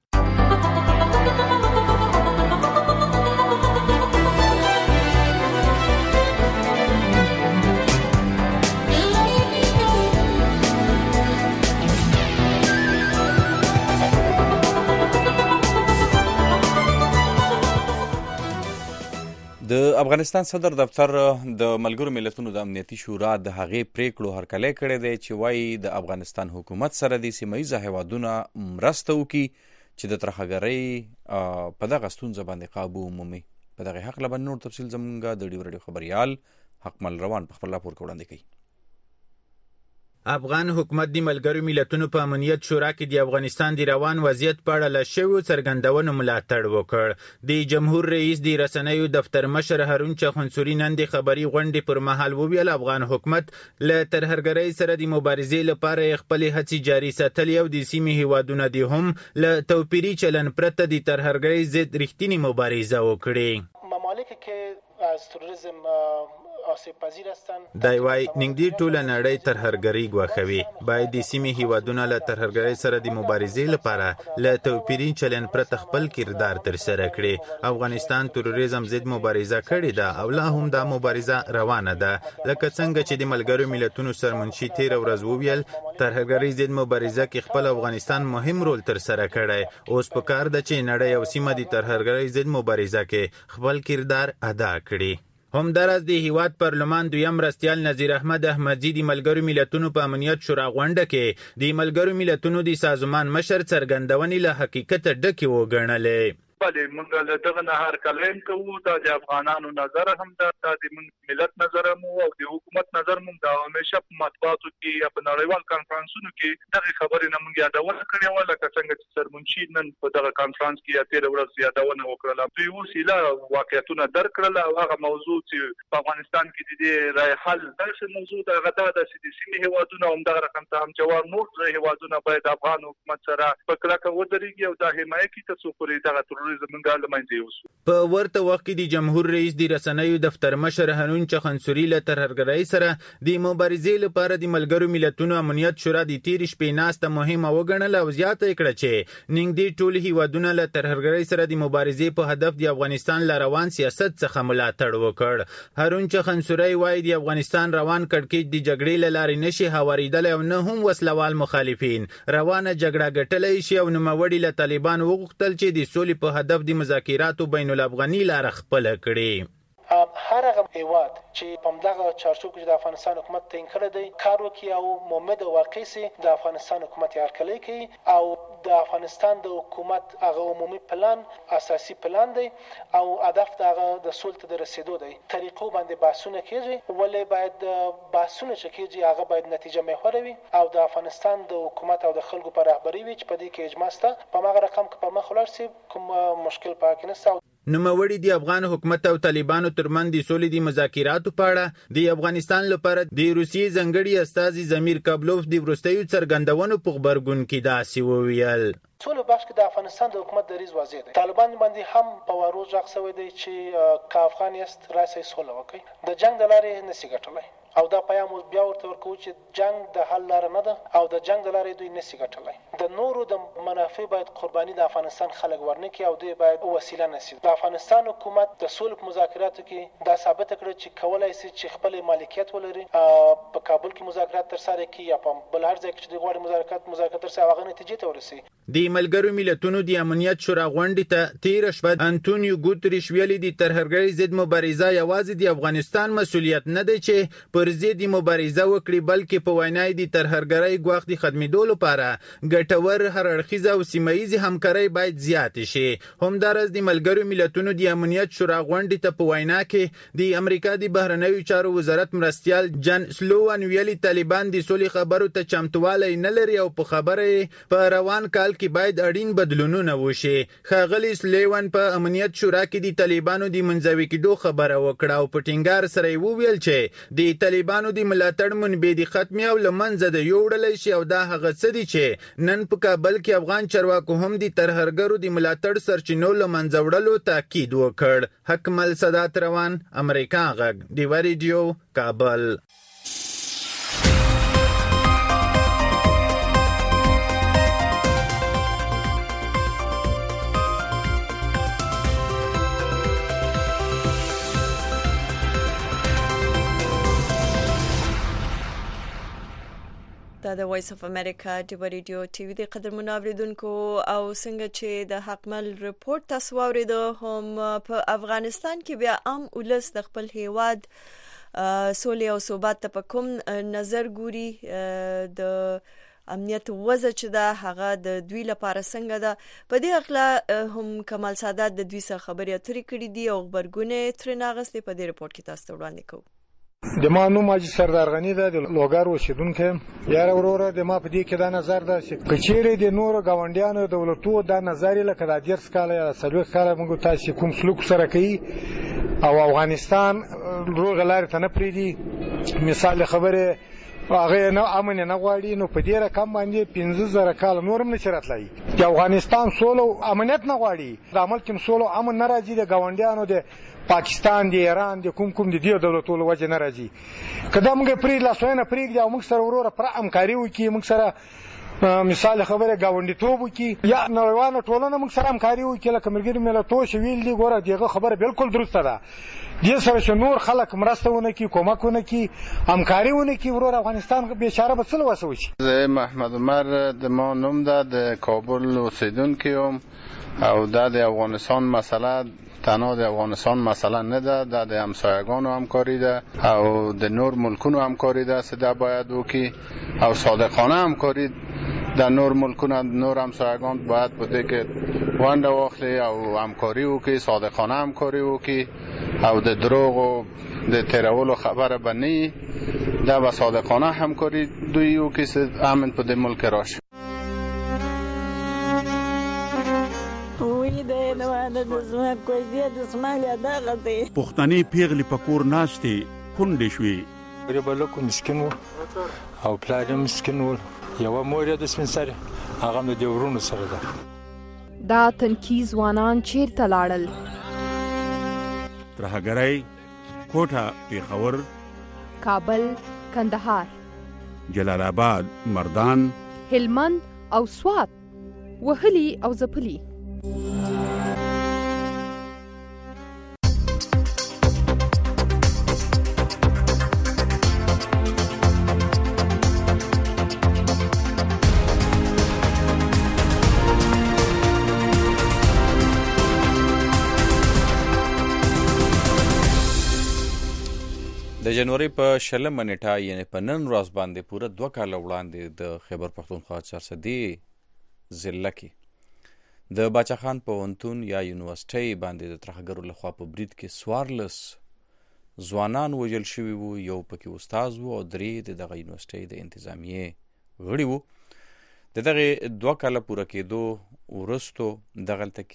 S2: د افغانستان صدر دفتر د ملګرو ملتونو د امنیتي شورا د هغې پریکړو هرکلی کړی دی چې وایي د افغانستان حکومت سره د سیمه ییزه هیوادونه مرسته وکړي چې د ترهګرۍ په دغه ستونزه باندې قابو ومومي. په دغه حق له نور تفصیل زموږ د ډیو رادیو خبریال حکمل روان په خپل راپور کې وړاندې کوي.
S17: افغان حکومت د ملګرو ملتونو په امنیت شورا کې د افغانستان د روان وضعیت په اړه له شویو څرګندونو ملاتړ وکړ. د جمهور رئیس د رسنیو دفتر مشر هارون چخنسوري نن د خبري غونډې پر مهال وویل افغان حکومت له ترهګرۍ سره د مبارزې لپاره خپل هڅې جاري ساتلې او د سیمې هیوادونو د هم له توپیري چلن پرته د ترهګرۍ ضد رښتینی مبارزه وکړي.
S18: ممالک که از تروریسم آسیب پذیر هستند.
S17: دی وای نږدې ټوله نړۍ ترهګري ګواښوي. باید د سیمې هیوادونه له ترهګرۍ سره د مبارزې لپاره له توپیري چلند پرته خپل کردار ترسره کړي. افغانستان تروریزم ضد مبارزه کړې ده او لا هم دا مبارزه روانه ده. لکه څنګه چې د ملګرو ملتونو سرمنشي تیر ورځ وویل ترهګرۍ ضد مبارزه کې خپل افغانستان مهم رول ترسره کړی. اوس پکار ده چې نړۍ او سیمه د ترهګرۍ ضد مبارزه کې خپل کردار ادا کړي. همدارس د هیواد پارلمان دویم مرستیال نظیر احمد احمدزي د ملګرو ملتونو په امنیت شورا غونډه کې د ملګرو ملتونو د سازمان مشر څرګندونې له حقیقت ډکې وګڼلې.
S19: بله موږ له دغه نه هر کلیم کوو دا د افغانانو نظر هم ده دا د ملت نظر هم او د حکومت نظر هم دا همیشه په مطبوعاتو کې یا په نړیوال کانفرنسونو کې دغه خبرې نه موږ یادونه کړې وه لکه څنګه چې سرمنشي نن په دغه کانفرنس کې یا تېره ورځ یادونه وکړله. دوی اوس ایله واقعیتونه درک کړل او هغه موضوع چې په افغانستان کې د دې رای حل داسې موضوع ده هغه دا ده چې د سیمې هیوادونه همدغه رقم ته هم جوار نور هیوادونه باید افغان حکومت سره په کلکه ودرېږي او دا حمایه کړي تر څو پورې دغه تروریزم
S17: په ورته وخت کې د جمهور رئیس د رسنیو دفتر مشر هارون چخنسوري له ترهګرۍ سره د مبارزې لپاره د ملګرو ملتونو امنیت شورا د تیر شپې ناسته مهمه وګڼله او زیاته کړه چې نږدې ټول هیوادونه له ترهګرۍ سره د مبارزې په هدف د افغانستان له روان سیاست څخه ملاتړ وکړ. هارون چخنسوري وایي د افغانستان روان کړکېچ د جګړې له لارې نشي هواریدلی او نه هم وسلوال مخالفین روانه جګړه ګټلی شي او نوموړي له طالبان وغوښتل چې د سولې په هدف د مذاکراتو بین الافغاني لاره خپله کړي.
S18: هر هغه هیواد چې په همدغه چارچوب کې د افغانستان حکومت تعیین کړی دی کار وکړي او مومد او واقعي سي د افغانستان حکومت یې هرکلی کوي او د افغانستان د حکومت هغه عمومي پلان اساسي پلان دی او هدف د هغه د سولې ته د رسېدو دی. طریقو باندې بحثونه کېږي ولې باید بحثونه چې کېږي هغه باید نتیجه محوره وي او د افغانستان د حکومت او د خلکو په رهبري وي چې په دې کې اجماع شته. په هماغه رقم که پر مخ ولاړ سي کوم مشکل په کې نشته.
S17: نوموړي د افغان حکومت او طالبانو ترمنځ د سولې د مذاکراتو په اړه د افغانستان لپاره د روسیې ځانګړي استازي زمیر کابلوف د وروستیو څرګندونو په غبرګون کې داسې وویل.
S18: سولې بخش کې د افغانستان د حکومت دریځ واضح دی. طالبان باندې هم په وارو غږ شوی دی چې که افغان یاست راسئ سوله وکړئ. د جنگ د لارې نشي ګټلی او دا پیام اوس بیا ورته ورکوو چې جنگ د حل لاره نه ده او د جنگ د لارې دوی نشي ګټلی. د نورو د منافع باید قرباني د افغانستان خلک ورنه کړي او دوی باید وسیله نشي. د افغانستان حکومت د سولې په مذاکراتو کې دا ثابته کړه چې کولای شي چې خپل مالکیت ولري په کابل کې مذاکرات ترسره کړي یا په بل هر ځای کې چې دوی غواړي مذاکرات مذاکرات ترسره هغه نتیجې ته ورسي.
S17: د ملګرو ملتونو د امنیت شورا غونډې ته تیر شپه انټونیو ګوتریش ویلي د ترهګرۍ ضد مبارزه یوازې د افغانستان مسؤلیت نه دی چې پر ضد مبارزه وکړي بلکې په وینا د ترهګرۍ ګواښ د ختمېدو لپاره ګټور هر اړخیزه او سیمه ییزې همکارۍ باید زیاتې شي. همداراز د ملګرو ملتونو د امنیت شورا غونډې ته په وینا کې د امریکا د بهرنیو چارو وزارت مرستیال جان سلوان ویلي طالبان د سولې خبرو ته چمتوالی نه لري او په خبره په روان کال کې باید اړین بدلونونه وشي. ښاغلي سلیوان په امنیت شورا کې د طالبانو د منځوي کېدو خبره وکړه او په ټینګار سره یې وویل چې د طالبانو د ملاتړ منبع د ختمي او له منځه د یوړلی شي او دا هغه څه دي چې نن په کابل کې افغان چارواکو هم د ترهګرو د ملاتړ سرچینو له منځه وړلو تاکید وکړ. حکمل سادات روان امریکا غږ ډیوه ریډیو کابل.
S1: دا د وایس اف امریکا ډیوه ریډیو ټي وي د قدرمنو اوریدونکو او څنګه چې د حکمل رپورټ تاسو واوریدو هم په افغانستان کې بیا عام ولس د خپل هیواد سولې او ثبات ته په کوم نظر ګوري د امنیت وضع چې دا هغه د دوی لپاره څنګه ده. په دې اړه هم کمال سادات د دوی سره خبرې اترې کړې دي او خبرګونې ترې ناغستې. په دې رپورټ کې تاسو ته وړاندې کوو.
S20: د ما نوم حاجي سردار غنی ده د لوګر اوسیدونکی. یاره وروره د ما په دې کې دا نظر ده چې کچېرې د نورو ګاونډیانو دولتو دا نظر لکه د دېرش کاله یا څلوېښت کاله موږ تاسو کوم سلوک سره کوي او افغانستان روغ لارې ته نه پرېږدي. مثال خبره هغه نه امن نه غواړي نو په دې رقم باندې پنځه زره کال نورم نشي راتلای. د افغانستان سولو امنیت نه غواړي. د عمل کې سولو امن نه راځي. د ګاونډیانو د پاکستان دی ایران دی کوم کوم دی دی دولتونو وجه نه راځي کله موږ پرې لاسونه پرېږدي او موږ سره وروره پر همکاري وکړي موږ سره مثال خبره گاونډیتوب وکړي یا نړیواله ټولنه موږ سره همکاري وکړي لکه ملګري ملتونو چې ویل دي ګوره دغه خبره بالکل درسته ده دې سره چې نور خلک مرسته ونه کړي کومک ونه کړي همکاري ونه کړي وروره افغانستان بیچاره به څه له وسه وشي.
S21: زه محمد عمر د ما نوم ده د کابل اوسیدونکی یم او دا د افغانستان مسله تنها د افغانستان مسله نه ده دا د همسایگانو همکاری ده او د نور ملکونو همکاری ده چې دا باید وکړي او صادقانه همکاری در نور ملکونه نور همسایگان باید بوده که ونده واخلی او همکاری وکړي صادقانه همکاری وکړي او د دروغ او د تیرولو خبره بنی دا به صادقانه همکاری دوی وکړي چې امن په دې ملک راشي.
S22: پښتني پیغلې په کور ناستې کونډې شوې
S23: غریبلکو مسکین و او پلار یې مسکین و یوه مور یې د سپین سرې هغه هم د دې ورونو سره ده.
S24: دا تنکي ځوانان چیرته لاړل؟
S22: ترهګرۍ کوټه پیښور
S24: کابل کندهار
S22: جلال آباد مردان
S24: هلمند او سوات وهلي او ځپلي.
S2: د جنوري په شلمه نیټه یعنې په نن ورځ باندې پوره دوه کاله وړاندې د خیبر پښتونخوا چارسدي ضلع کې د باچا خان پوهنتون یا یونیورسټۍ باندې د ترهګرو لخوا په برید کې څوارلس ځوانان وژل شوي وو، یو پکې استاد وو او درې د دغه یونیورسټۍ د انتظامیې غړي وو. د دغې دوه کاله پوره کېدو وروستو دغلته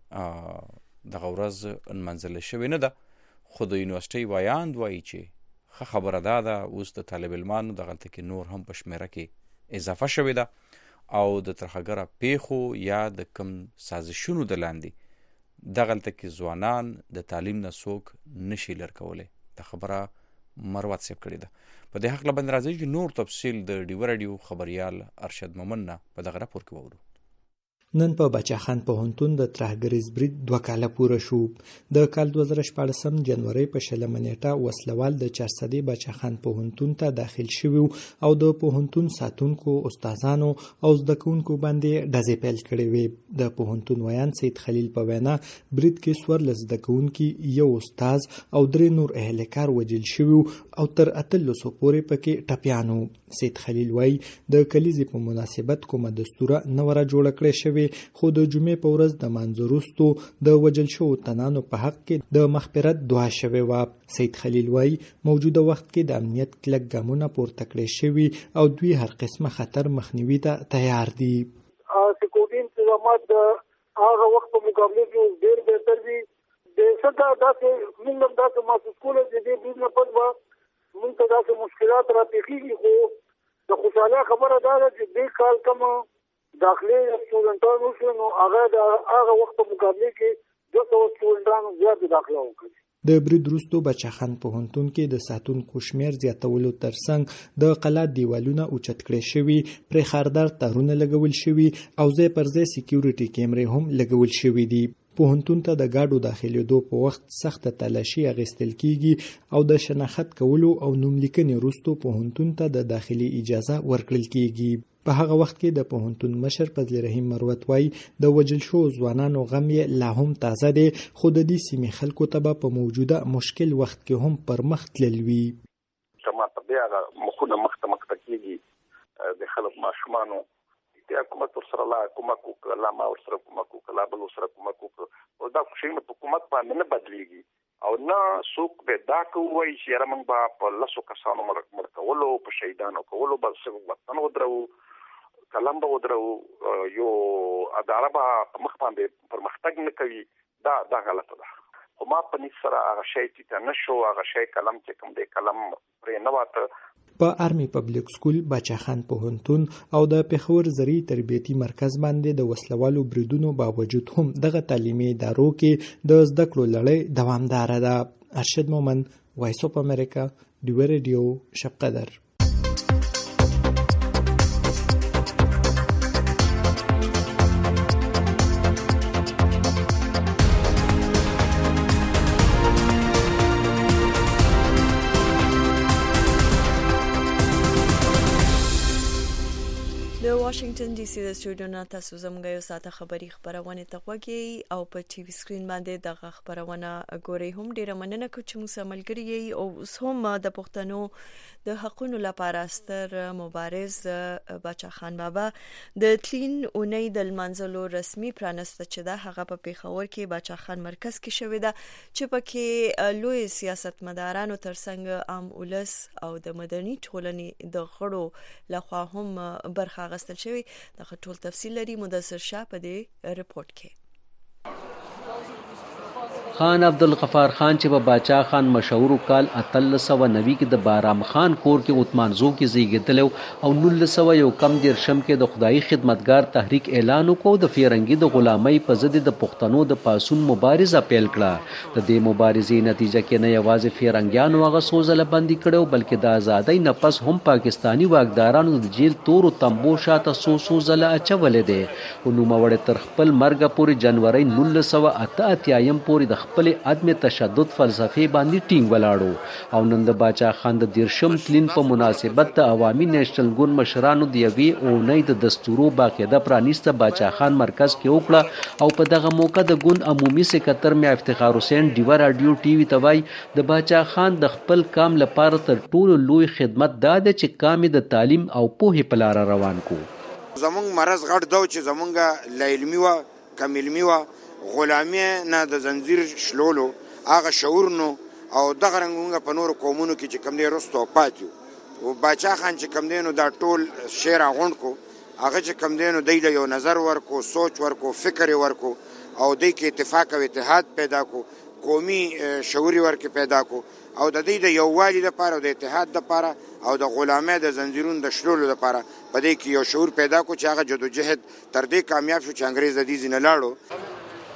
S2: کې دغه ورځ نمانځل شوې نه ده، خو د یونیورسټۍ وایاند وایي چې ښه خبره دا ده اوس د طالب علمانو دغلته کې نور هم په شمېره کې اضافه شوې ده او د ترهګره پیښو یا د کم سازشونو د لاندې دغلته کې ځوانان د تعلیم نه څوک نشي لر کولی. دا خبره مروت صاحب کړې ده. په دې هکله باندې راځي چې نور تفصیل د ډیوه راډیو خبریال ارشد مومن نه په دغه راپور کې واورو.
S25: نن په باچا خان پوهنتون د ترهګریز برید دوه کاله پوره شو. د کال دوه زره شپاړسم جنوري په شلمه نیټه وسلوال د چارسدي باچا خان پوهنتون ته داخل شوي او د پوهنتون ساتونکو استادانو او زده کوونکو باندې ډزې پیل کړې وې. د پوهنتون ویان سید خلیل په وینا برید کې څوارلس زده کوونکي، یو استاد او درې نور اهلکار وژل شوي او تر اتلسو پورې پکې ټپیانو. سید خلیل وایي د کلیزې په مناسبت کومه دستوره نه وره جوړه کړې شوې، خو د جمعې په ورځ د مانځه وروستو د وژل شوو تنانو په حق کې د مغفرت دعا شوې وه. سید خلیل وایي موجوده وخت کې د امنیت کلک ګامونه پورته کړې شوي او دوی هر قسمه خطر مخنیوي ته تیار دي.
S26: سکیورټي انتظامات د هغه وخت په مقابله کې ډېر بهتر دي. د څنګه داسې موږ هم داسې محسوس کولی چې دې برید نه پس به موږ ته داسې مشکلات راپېښېږي، خو د خوشحالۍ خبره دا ده چې دې کال کومه داخلي سټوډنټانو شو نو هغه د هغه وخت په مقابله کې دوه سوه سټوډنټانو زیات داخله وکړي.
S25: د برید وروسته باچا خان پوهنتون کې د ساتونکو شمېر زیاتولو ترڅنګ د قلا دیوالونه اوچت کړي شوي، پرې خاردار تارونه لګول شوي او ځای پر ځای سکیورټي کیمرې هم لګول شوي دي. پوهنتون ته د ګاډو داخلېدو په وخت سخته تلاشي اخیستل کیږي او د شناخت کولو او نوملیکنې وروسته پوهنتون ته د داخلي اجازه ورکړل کیږي. په هغه وخت کې د پوهنتون مشر فضل رحیم مروت وایي د وژل شوو ځوانانو غم یې لا هم تازه دی، خو د دې سیمې خلکو ته به په موجوده مشکل وخت کې هم پر مخ تلل وي.
S27: ما ته بیا هغه مخونه مخته مخته کېږي د خلک ماشومانو د حکومت ورسره لا کومک وکړه، لا ما ورسره کومک وکړه، لا بل ورسره کومک وکړه او دا شیونه په حکومت باندې نه بدلېږي او نه څوک به دا کوي چې یاره موږ به په لسو کسانو مړ کولو په شهیدانو کولو به څه وطن ودرو کلم به ودرو یو اداره به په مخ باندې پرمختګ نه کوي. دا دا غلطه ده. خو ما په نیت سره هغه شی ټیټه نه شو، هغه شی کلم چې کوم دی کلم پرې نه واته.
S25: په آرمي پبلک سکول، باچا خان پوهنتون او د پېښور زرعي تربیتي مرکز باندې د وسلوالو بریدونو باوجود هم دغه تعلیمي ادارو کې د زده کړو لړۍ دوامداره ده. ارشد مومن، وایس اف امریکا، ډیوه ریډیو، شب قدر.
S1: واشنگټن ډي سي د سټوډیو نه تاسو زموږ یو ساعته خبري خبرونه ته غوږی او په ټي وي سکرین باندې دغه خبرونه ګوري. هم ډیره مننه کوم چې موږ عملګری او اوس هم د پښتنو د حقوقو لپاره ستر مبارز باچا خان بابا د تلین اونۍ د منځلو رسمي پرانسته چې دا هغه په پیښور کې باچا خان مرکز کې شوې ده چې پکې لوی سیاستمدارانو ترڅنګ عام ولس او د مدني ټولنې د غړو لخوا هم برخه اخیستل شوی. دغه ټول تفصیل لري مدثر شاه په دې رپورت کې.
S3: خان عبدالغفار خان چې په باچا خان مشهور کال اتل سو نوي کې د بارام خان کور کې عثمانزو کې زیږیدل او نول سو یو کم دیر شم کې د خدای خدمتگار تحریک اعلان وکړ د فیرنګي د غلامۍ په ضد د پښتنو د پاسون مبارزه پیل کړه. د دې مبارزې نتیجه کې نه یوازې فیرنګیانو هغه سوزله بندي کړو بلکې د ازادۍ نه پس هم پاکستانی واکدارانو د جیل تورو تمبو شاته سو سوزله اچولې ده. نوموړی تر خپل مرګ پورې جنوري نولس سوه اته اتیایم پورې د خپل عدم تشدد فلسفه باندې ټینګ ولاړو او نن د باچا خان د دیرشم تلین په مناسبت د عوامي نیشنل ګوند مشرانو د یوې اونۍ د دستورو باقاعده پرانیسته باچا خان مرکز کې وکړه او په دغه موقع د ګوند عمومي سکرټر میا افتخار حسین ډیوه رادیو ټي وي ته وایي د باچا خان د خپل کام لپاره تر ټولو لوی خدمت دا ده چې کام د تعلیم او پوهې په لار روان کو.
S4: زمونږ مرز غټ دو چې زمونږ لا علمي و کم علمي و غلامی نه د زنجیر شلولو هغه شعور نو او دغه رنګونګه په نورو قومونو کې چې کم دی رستو پاتیو او باچا خان چې کم دی نو دا ټول شعر غونډ کو هغه چې کم دی نو دی له یو نظر ورکو سوچ ورکو فکر ورکو او دی کې اتفاق او اتحاد پیدا کو قومي شعور ورکه پیدا کو او د دې د یووالي لپاره او د اتحاد لپاره او د غلامۍ د زنجیرونو د شلولو لپاره په دې کې یو شعور پیدا کو چې هغه جدوجہد تر دې کامیاب شو چې انګريز د دې نه لاړو.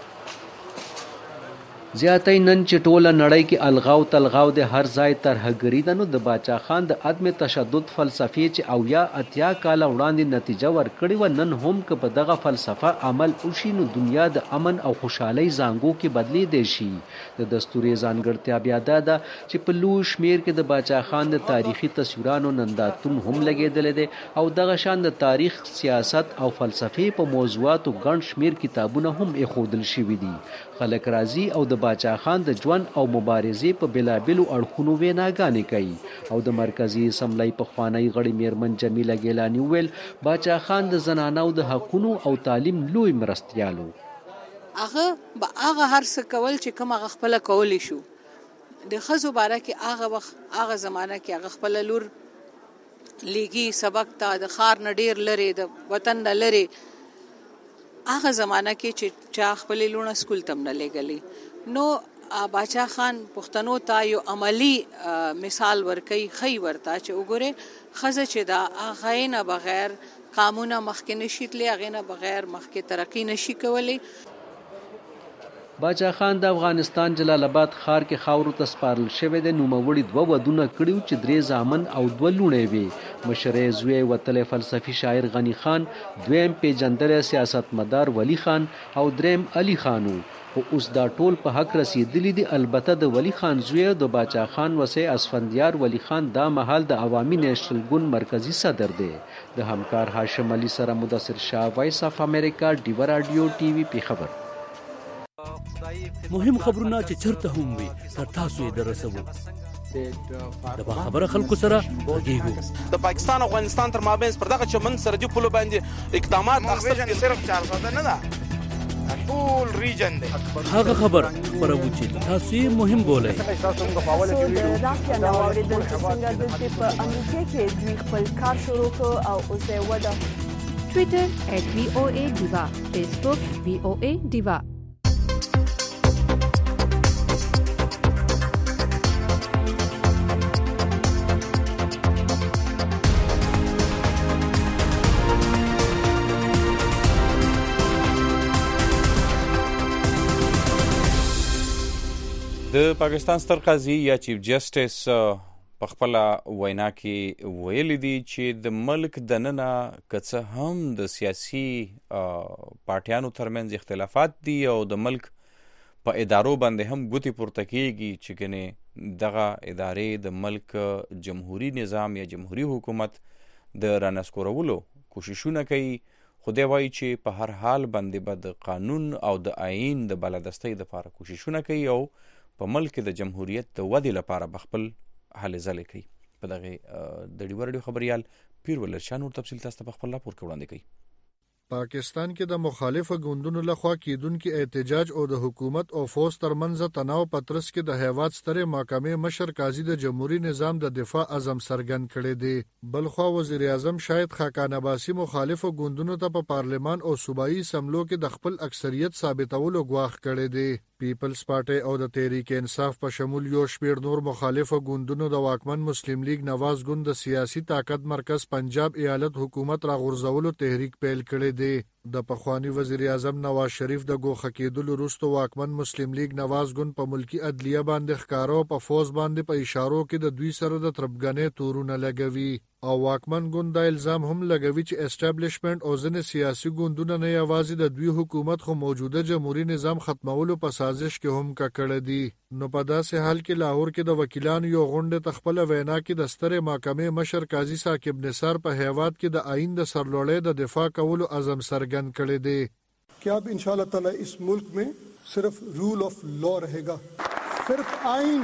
S3: زیاتې نن چې ټوله نړۍ کې الغاو تلغاو د هر ځای ترهګري ده نو د باچا خان د عدم تشدد فلسفي چې او یا اتیا کاله وړاندې نتیجه ورکړې و نن هم که په دغه فلسفه عمل وشي نو دنیا د امن او خوشحالۍ زانګو کې بدلی دی شي. د دستوري ځانګړتیا بیا دا ده چې په لوی شمیر کې د باچا خان د تاریخي تصویرانو نندارتون هم لګېدلی دی او دغه شان د تاریخ، سیاست او فلسفې په موضوعاتو ګڼ شمیر کتابونه هم ایښودل شوي دي. خلک راځي او د باچا خان د ژوند او مبارزې په بېلابېلو اړخونو ویناګانې کوي او د مرکزي اسمبلۍ پخوانی غړي میرمن جمیله ګیلاني وویل باچا خان د زنانو د حقونو او تعلیم لوی مرستیالو.
S5: هغه به هغه هر څه کول چې کوم هغه خپله کولی شو. د ښځو باره کې هغه وخت هغه زمانه کې هغه خپله لور لیږي سبق ته د ښار نه ډېر لرې د وطن نه لرې هغه زمانہ کې چې چا خپل لونه سکول تم نه لګلی نو باچا خان پښتنو ته یو عملی مثال ورکي خی ورته چې وګوره خزه چې دا هغه نه بغیر قانونه مخکې نشي تللی هغه نه بغیر مخکې ترقی نشي کولی.
S3: باچا خان د افغانستان جلال آباد ښار کې خاورو ته سپارل شوی دی. نوموړي دوه ودونه کړي چې درې زامن او دوه لوڼې وي. مشر یې زوی وتلی فلسفي شاعر غني خان، دویم پیژندلی سیاستمدار ولی خان او دریم علي خان و. خو اوس دا ټول په حق رسیدلی دي. البته د ولی خان زوی د باچا خان وسی اسفندیار ولی خان دا مهال د عوامي نیشنل ګوند مرکزی صدر دی. د همکار هاشم علي سره مدثر شاه، وایس اف امریکا، ډیوه رادیو ټي وي، پیښور.
S6: مهم خبرونه چې چرته هم وي تر تاسو یې درسوو. د باخبره خلکو سره غږیږو.
S7: د پاکستان او افغانستان تر مابین پر دغه چمن سرحدي پولو باندې اقدامات اخیستل صرف چار ساده نه ده، ټول ریجن دی.
S6: هغه خبر خبرو چې تاسو یې مهم بولئ.
S1: تاسو د راکیا نو اوریدل چې څنګه د په امریکا کې دوی خپل کار شروع کړ او اوس یې ودا.
S24: ټویټر ایٹ وی او اے ډیوا، فیسبوک وی او اے ډیوا.
S2: د پاکستان ستر قاضي یا چیف جسټس په خپل وینا کې ویلي دي چې د ملک دننه که څه هم د سیاسي پارټیانو ترمنځ اختلافات دي او د ملک په ادارو باندې هم ګوتې پورته کېږي چې ګنې دغه ادارې د ملک جمهوري نظام یا جمهوري حکومت د رانسکورولو کوششونه کوي، خو دی وایي چې په هر حال باندې به د قانون او د آئین د بالادستۍ دپاره کوششونه کوي او په ملک د جمهوریت د ودې لپاره به خپل هلې ځلې کوي. په دغه د ډیوه راډیو خبریال پیر ولر شاه نور تفصیل تاسو ته په خپل راپور کې وړاندې کوي.
S8: پاکستان کې د مخالفو ګوندونو لخوا کېدونکي احتجاج او د حکومت او فوج ترمنځ تناو پترس کې د هیواد سترې محکمې مشر قاضي د جمهوریت نظام د دفاع عزم څرګند کړی دی. بلخوا وزیر اعظم شاهد خاقان عباسي مخالفو ګوندونو ته په پارلمان او صوبایي اسمبلو کې د خپل اکثریت ثابتولو غواخ کړی دی. پیپلز پارټي او د تحریک انصاف په شمول یو شمېر نور مخالفو ګوندونو د واکمن مسلم لیگ نواز ګوند د سیاسي طاقت مرکز پنجاب ایالت حکومت را غورځولو تحریک پیل کړی دی. د پخوانی وزیر اعظم نواز شریف د ګوښه کېدلو وروسته واکمن مسلم لیگ نواز ګوند په ملکی عدلیه باندې ښکاره او په فوز باندې په اشارو کې د دوی سره د تربګنۍ تورونه لګوي او واکمن ګوند دا الزام هم لګوي چې اسټابلیشمنت او ځینې سیاسي ګوندونه نه یوازې د دوی حکومت خو موجوده جمهوریت نظام ختمولو په سازش کې هم ککړه دي. نو په داسې حال کې لاهور کې د وکیلانو یو غونډه ته خپل وینا کې د سترې محکمې مشر قاضي ثاقب نثار په هیواد کې د آئین د سرلوړۍ د دفاع کولو عزم څرګند کړی دی
S9: कि अब इंशाल्लाह ताला इस मुल्क में सिर्फ रूल ऑफ लॉ रहेगा, सिर्फ आइन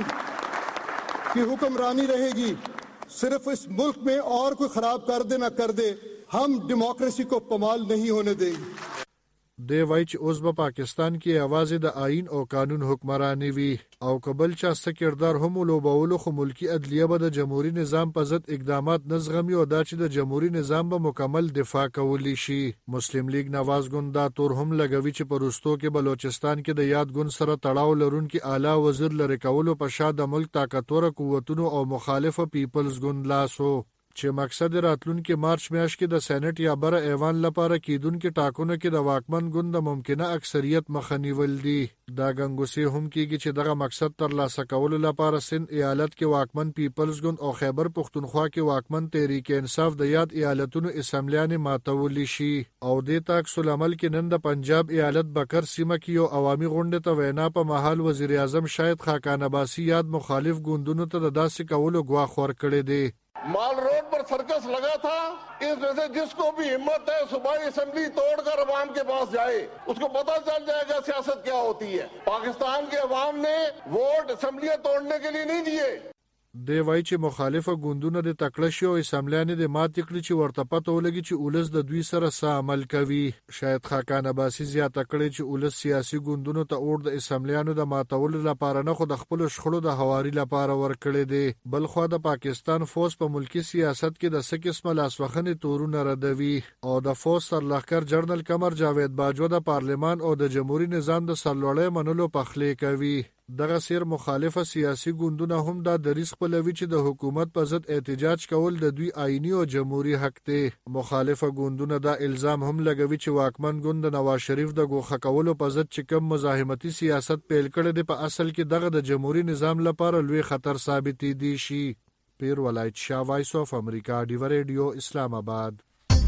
S9: की हुक्मरानी रहेगी, सिर्फ इस मुल्क में और कोई खराब कर दे ना कर दे, हम डेमोक्रेसी को पमाल नहीं होने देंगे.
S8: دی وای چې اوس به پاکستان کې आवाज د آئین او قانون حکمرانی وي او قبل چا څه کردار هم لوبولو خو ملکی عدلیه به د جمهوریت نظام په ضد اقدامات نظغمي او دا چې د جمهوریت نظام به مکمل دفاع کولی شي. مسلم لیگ نواز ګوند دا تور هم لګوي چې په روستو کې بلوچستان کې د یاد ګوند سره تړاو لرونکي اعلی وزیر لری کولو په شا د ملک طاقتور قوتونو او مخالفه پیپلز ګوند لاسو چې مقصد راتلونکي مارچ میاشت کې د سېنات یا بر ایوان لپاره کېدونکي ټاکنو کې د واکمن ګوند د ممکنه اکثریت مخه نیول دي. دا ګنګوسې هم کېږي چې دغه مقصد ترلاسه کولو لپاره سند ایالت کې واکمن پیپلز ګوند او خیبر پښتونخوا کې واکمن تحریک انصاف د یاد ایالتونو اسمبلیانې ماتولی شي او دې ته عکس العمل کې نن د پنجاب ایالت بکر سیمه کې یو عوامي غونډه ته وینا په محل وزیر اعظم شاهد خاقان عباسي یاد مخالف ګوندونو ته د داسې کولو ګواښ ورکړی دی.
S10: माल रोड पर सर्कस लगा था, इसमें से जिसको भी हिम्मत है सूबाई असेंबली तोड़कर अवाम के पास जाए, उसको पता चल जाएगा सियासत क्या होती है. पाकिस्तान के अवाम ने वोट असेंबलियां तोड़ने के लिए नहीं दिए.
S8: دی وای چې مخالفه ګوندونه د تکړه شو اسمبلیانې د مات کړي چې ورته پته ولګي چې اولس د دوی سره څه عمل کوي. شاید خاقان عباسي زیاته کړي چې اولس سیاسي ګوندونو ته اور د اسمبلیانو د ماتولو لپاره نه خو د خپل شخړو د هواري لپاره ورکړي دي. بل خو د پاکستان فوج په ملکی سیاست کې د څه قسمه لاسوخنې تورونه ردوي او د فوج سرلښکر جنرال قمر جاوید باجوه د پارلمان او د جمهوریت نظام د سرلوړۍ منلو پخلی کوي. دغه سیر مخالفه سیاسي ګوندونه هم دا دریس خپلوي چې د حکومت په ضد احتجاج کول د دوی آئینی او جمهوریت حق دی. مخالفه ګوندونه دا الزام هم لګوي چې واکمن ګوند د نواز شریف د ګوښه کولو په ضد چې کوم مزاحمتي سیاست پیل کړی دی په اصل کې دغه د جمهوریت نظام لپاره لوی خطر ثابت دي شي. پیر ولایت شاه، وایس اف امریکا، ډیو ریډیو، اسلام آباد.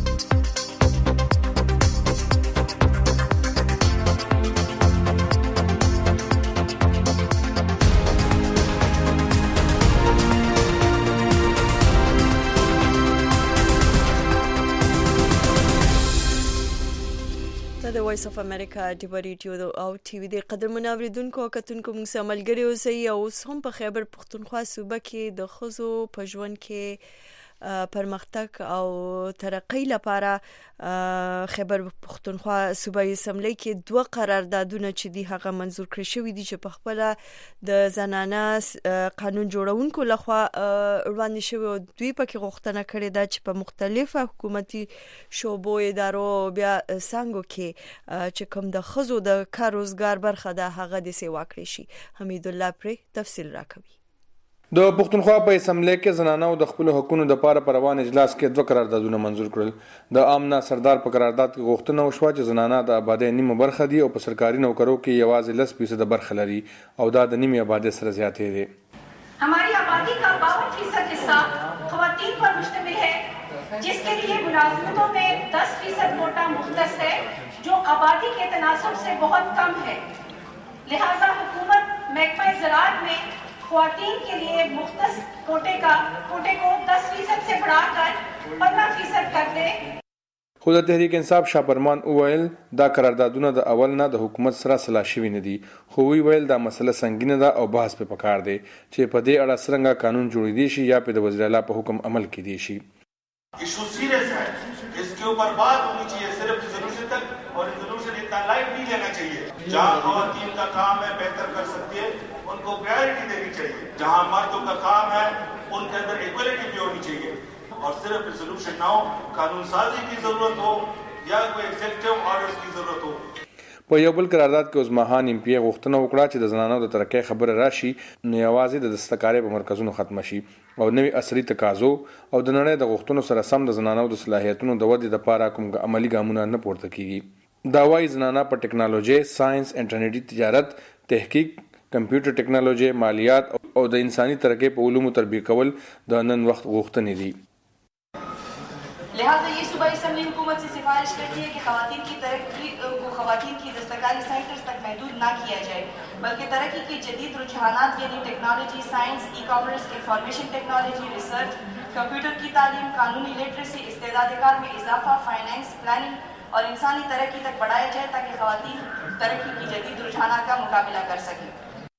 S1: د وایس اف امریکا ډیوه ریډیو او ټي وي د قدر منوریدونکو او کتونکو موږ سره ملګري اوسئ او اوس هم په خیبر پښتونخوا صوبه کې د ښځو په ژوند کې پرمختګ او ترقۍ لپاره خیبر پښتونخوا صوبایي اسمبلی کې دوه قراردادونه چې دي هغه منزور کړی شوي دي چې په خپل د زنانه قانون جوړونکو لخوا وړاندې شوی او دوی پکې غوښتنه کړې ده چې په مختلفه حکومتي شعبو ادارو بیا څنګه کې چې کوم د ښځو د کار روزګار برخه ده هغه د سیوا کړی شي. حمید الله پرې تفصیل راکوي.
S11: د پښتونخوا په اسمبلی کې زنانو د خپل حقوقو د لپاره په روان اجلاس کې دوه قراردادونه منزور کړل. د آمنا سردار په قرارداد کې غوښتنه وشوه چې زنانه د آبادی نیمه برخه دي او په سرکاري نوکرو کې یوازې لس فیصد برخه لري او دا د نیمه آبادی سره زیاتې دي.
S12: हमारी आबादी का बावन फीसद हिस्सा खवातीन पर मुश्तमिल है, जिसके लिए मुलाजमतों में दस फीसद कोटा मुख्तस है, जो आबादी के तनासब से बहुत कम है. लिहाजा हुकूमत महकमा ज़राअत में खवातीन के लिए मुख्तस कोटे का कोटे को दस फीसद से बढ़ाकर पंद्रह फीसद कर दे.
S11: خو د تحریک انصاف شاپرمان وویل دا قراردادونه د اول نه د حکومت سره سلا شوي نه دي، خو وی ویل دا مسله سنگینه ده او بحث په پکار دی چې په دې اړه څنګه قانون جوړیدي شي یا په د وزیر اعلی په حکم عمل کیدی شي.
S13: इशू सीरियस है, इसके ऊपर बात होनी चाहिए, सिर्फ रिजोल्यूशन तक, और रिजोल्यूशन इतना लाइट नहीं लेना चाहिए. जहाँ खवातीन का काम है बेहतर कर सकती है उनको प्रायोरिटी देनी चाहिए, जहाँ मर्दों का काम है उनके अंदर इक्वलिटी भी होनी चाहिए और सिर्फ रिजोल्यूशन ना हो, कानून साजी की जरूरत हो या कोई एग्जीक्यूटिव ऑर्डर्स की जरूरत हो.
S11: په یو بل قرارداد کې عثمان ایم پی غوښتنه وکړه چې د زنانو د ترقۍ خبره راشي نو یوازې د دستکارۍ په مرکزونو ختم شي او نوي عصري تقاضو او د نړۍ د غوښتنو سره سم د زنانو د صلاحیتونو د ودې لپاره کوم عملی ګامونه نه پورته کیږي. دا وايي زنانه په ټکنالوژي، ساينس، انټرنیټي تجارت، تحقیق، کمپیوټر ټکنالوژي، مالیات او د انساني ترقۍ په علومو تربیه کول د نن وخت غوښتنې دي.
S12: लिहाजा ये सूबाई असम्बली हुकूमत से सिफारिश करती है कि खवातीन की तरक्की को खवातीन की दस्तकारी सेक्टर्स तक महदूद ना किया जाए, बल्कि तरक्की के जदीद रुझानात यानी technology, science, e commerce, information technology, research, computer की तालीम, कानूनी लिटरेसी, इस्तेदाद कार में इजाफा, फाइनेंस, प्लानिंग और इंसानी तरक्की तक बढ़ाया जाए ताकि खवातीन तरक्की की जदीद रुझानात का मुकाबला कर सकें.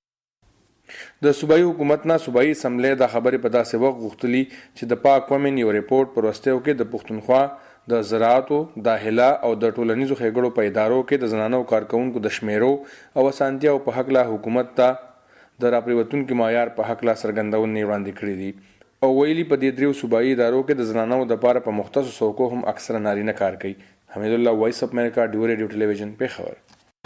S11: د صوبایي حکومت نه صوبایي اسمبلی د خبرې په داسې وخت غوښتلي چې د پاک ومن یو ریپورت پر وروستیو کې د پښتونخوا د زراعتو، داخله او د ټولنیزو ښېګړو په ادارو کې د زنانو کارکونکو د شمیرو او اسانتیاو په هکله حکومت ته د راپریوتونکي معیار په هکله څرګندونې وړاندې کړي دي او ویلي په دې دریو صوبایي ادارو کې د زنانو دپاره په مختصو څوکو هم اکثره نارینه کار کوي. حمید الله، وایس اف امریکا، ډیو ریډیو ټلویزیون، پیښور.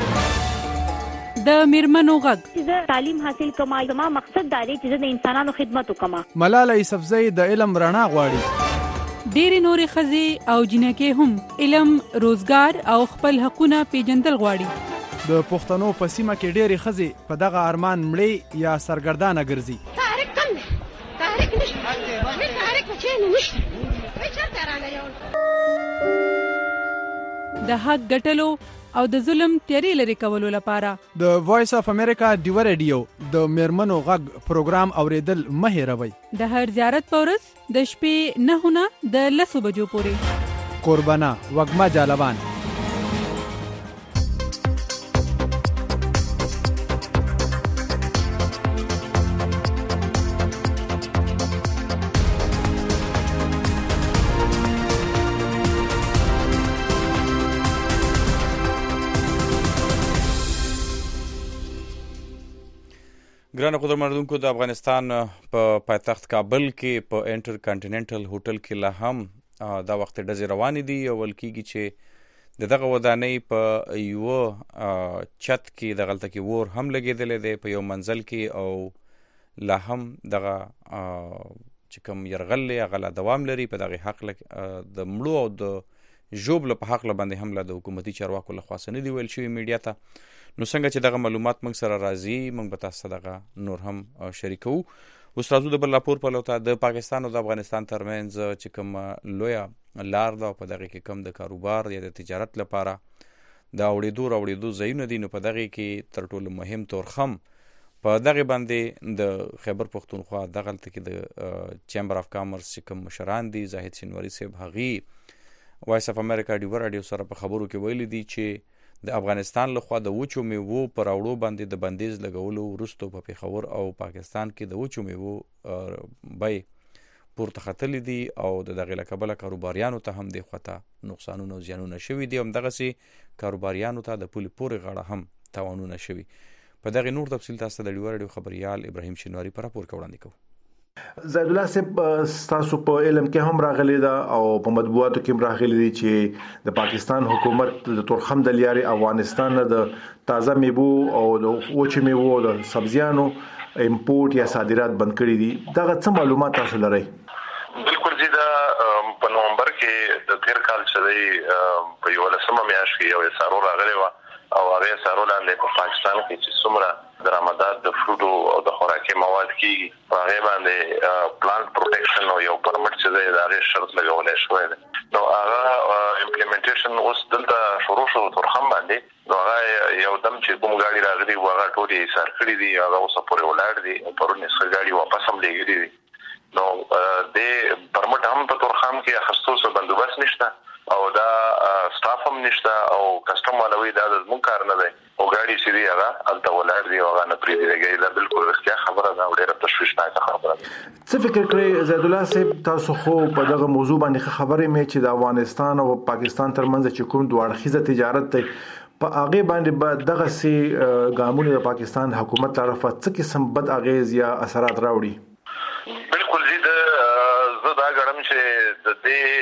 S14: د میرمنو غږ
S15: زه تعلیم حاصل کوم، زما مقصد دا دی چې زه د انسانانو خدمت وکم.
S16: ملاله یوسفزۍ د علم رڼا غواړي.
S14: ډېرې نورې ښځې او جنکې هم علم، روزګار او خپل حقونه پیژندل غواړي.
S16: د پښتنو په سیمه کې ډېرې ښځې په دغه ارمان مړې یا سرګردانه ګرځي.
S15: تحریک کم دی، تحریک نشته، هیڅ تحریک په چینه نشته، هیڅ چرته رانه یو.
S14: د حق ګټلو او د ظلم تیارې لرې کولو لپاره
S16: د وایس اف امریکا ډیو ریډیو د میرمنو غږ پروګرام اوریدل مه هېروئ.
S14: د هر زیارت په ورځ د شپې نهه نه د لسو بجو پورې.
S16: قربانه وږمه جالبان.
S2: ګرانو قدرمنونکو، د افغانستان په پایتخت کابل کې په انټر کانټیننټل هوټل کې لا هم دا وخت ډزې روانې دي او ویل کېږي چې د دغه ودانۍ په یوه چت کې دغلته کې اور هم لګېدلی دی په یو منزل کې او لا هم دغه چې کوم یرغل دی هغه لا دوام لري. په دغې هکله د مړو او د ژوبلو په هکله باندې هم لا د حکومتي چارواکو لخوا څه نه دي ویل شوي میډیا ته. نو څنګه چې دغه معلومات موږ سره راځي موږ به تاسو دغه نور هم شریکو. اوس راځو د بل راپور په لور. د پاکستان او د افغانستان ترمنځ چې کوم لویه لار ده په دغه کې کم د کاروبار یا د تجارت لپاره د اوړېدو راوړېدو ځایونه دي، نو په دغه کې تر ټولو مهم تورخم په دغه باندې د خیبر پښتونخوا دغلته کې د چیمبر اف کامرس چې کوم مشران دي، زاهد سینواري صاحب، هغې وایس اف امریکا ډیو راډیو سره په خبرو کې ویلي دي چې د افغانستان لخوا د وچو میوو پر راوړو باندې د بندیز لګولو وروسته په پېښور او پاکستان کې د وچو میوو بیې پورته ختلي دي او د دغې له کبله کاروباریانو ته هم دې خواته نقصانونه او زیانونه شوي دي. همدغسې کاروباریانو ته د پولې پورې غاړه هم تاوانونه شوي. په دغې نور تفصیل تاسو ته د ډیو راډیو خبریال ابراهیم شینواري په راپور کې وړاندې کوو.
S17: زید الله صاحب تاسو په علم کې هم راغلي دا او په مطبوعاتو کې هم راغلي دي چې د پاکستان حکومت د تورخم د لیاري افغانستان د تازه میوو او د وچه میوو او د سبزیانو امپورټ یا صادرات بند کړي دي. دغه څه معلومات تاسو لرئ؟
S27: بالکل جی دا په نومبر کې د تیر کال چې په یو لسمه میاشت کې یو سارو راغلی و او هغه سارو لاندې په پاکستان کې چې څومره درآمدات د فروټو او د خوراکي مواد کې هغه باندې پلانټ پروټیکشن او یو پرمټ چې د هغه شرط لګولای شوی دی. نو هغه امپلیمنټیشن اوس دلته شروع شو تورخم باندې. نو هغه یو دم چې کوم غاړي راغلي و هغه ټولې سر کړی دي، هغه اوس پورې ولاړ دي او پرونه څه غاړي واپس هم لګېږي دي. نو د پرمټ هم په تورخم کې اخستو څه بندوبست نشته او دا سټاف هم نشته او کسټم والوي دا د مون کار نه دی او غاړي چې دی هغه الته ولر دی هغه نه پری دیږي دا بالکل رښتیا خبره ده او ډیره تشویشناکه خبره ده.
S17: څه فکر کړئ زید الله صاحب تاسو خو په دغه موضوع باندې خبرې مې چې د افغانستان او پاکستان ترمنځ چې کوم دوه اړخیزه تجارت دی په هغه باندې به دغه سي ګامونه د پاکستان حکومت طرفه څه قسم بد اغیز یا اثرات راوړي؟
S27: بالکل زید زه دا غواړم چې د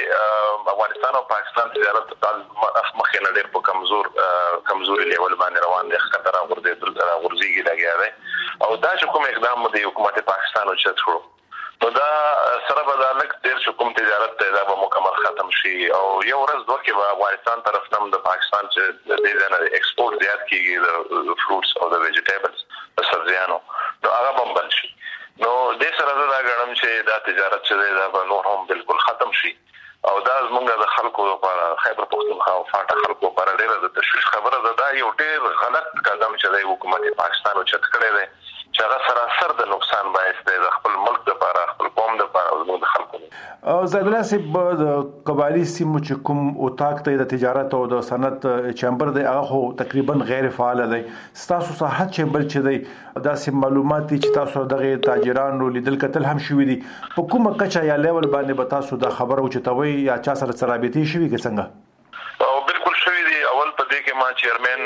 S27: دې افغانستان او پاکستان تجارت مخکې نه ډېر په کمزور کمزوري لیول باندې روان دي، خطر راغورځي راغورځيږي لګیا دی او دا چې کوم اقدام د حکومت پاکستان او چت شو نو دا سره به دا لک ډېر چې کوم تجارت ته دا به مکمل ختم شي او یو ورځ دوه کې به افغانستان طرف نم د پاکستان چې د دې نه ایکسپورټ زیات کیږي د فروټس او د ویجیټیبلز د سبزیانو نو هغه هم بند شي. نو د سره دا غواړم چې دا تجارت چې دا به نور هم بالکل ختم شي او دا زمونږ د خلکو لپاره خیبر پختونخوا او فاټا خلکو لپاره ډېره د تشویش خبره ده. دا یو ډېر غلط قدم چې د حکومت پاکستان او چت کړی دی چې هغه سراسر د نقصان باعث دی د خپل ملک لپاره، خپل قوم لپاره او زموږ د خلکو.
S17: زید الله صاحب د قبایلی سیمو چې کوم اتاق ته د تجارت او د صنعت چیمبر دی هغه خو تقریبا غیر فعال دی. تاسو صحت چیمبر چې دی دا سیم معلومات چې تاسو دغه تاجرانو لیدل کتل هم شوې دي په کومه کچه یا لیول باندې به تاسو د خبرو چتوي یا چا سره ثابتې شوې کې څنګه؟
S27: او بالکل شوې دي. اول په دې کې ما چیرمن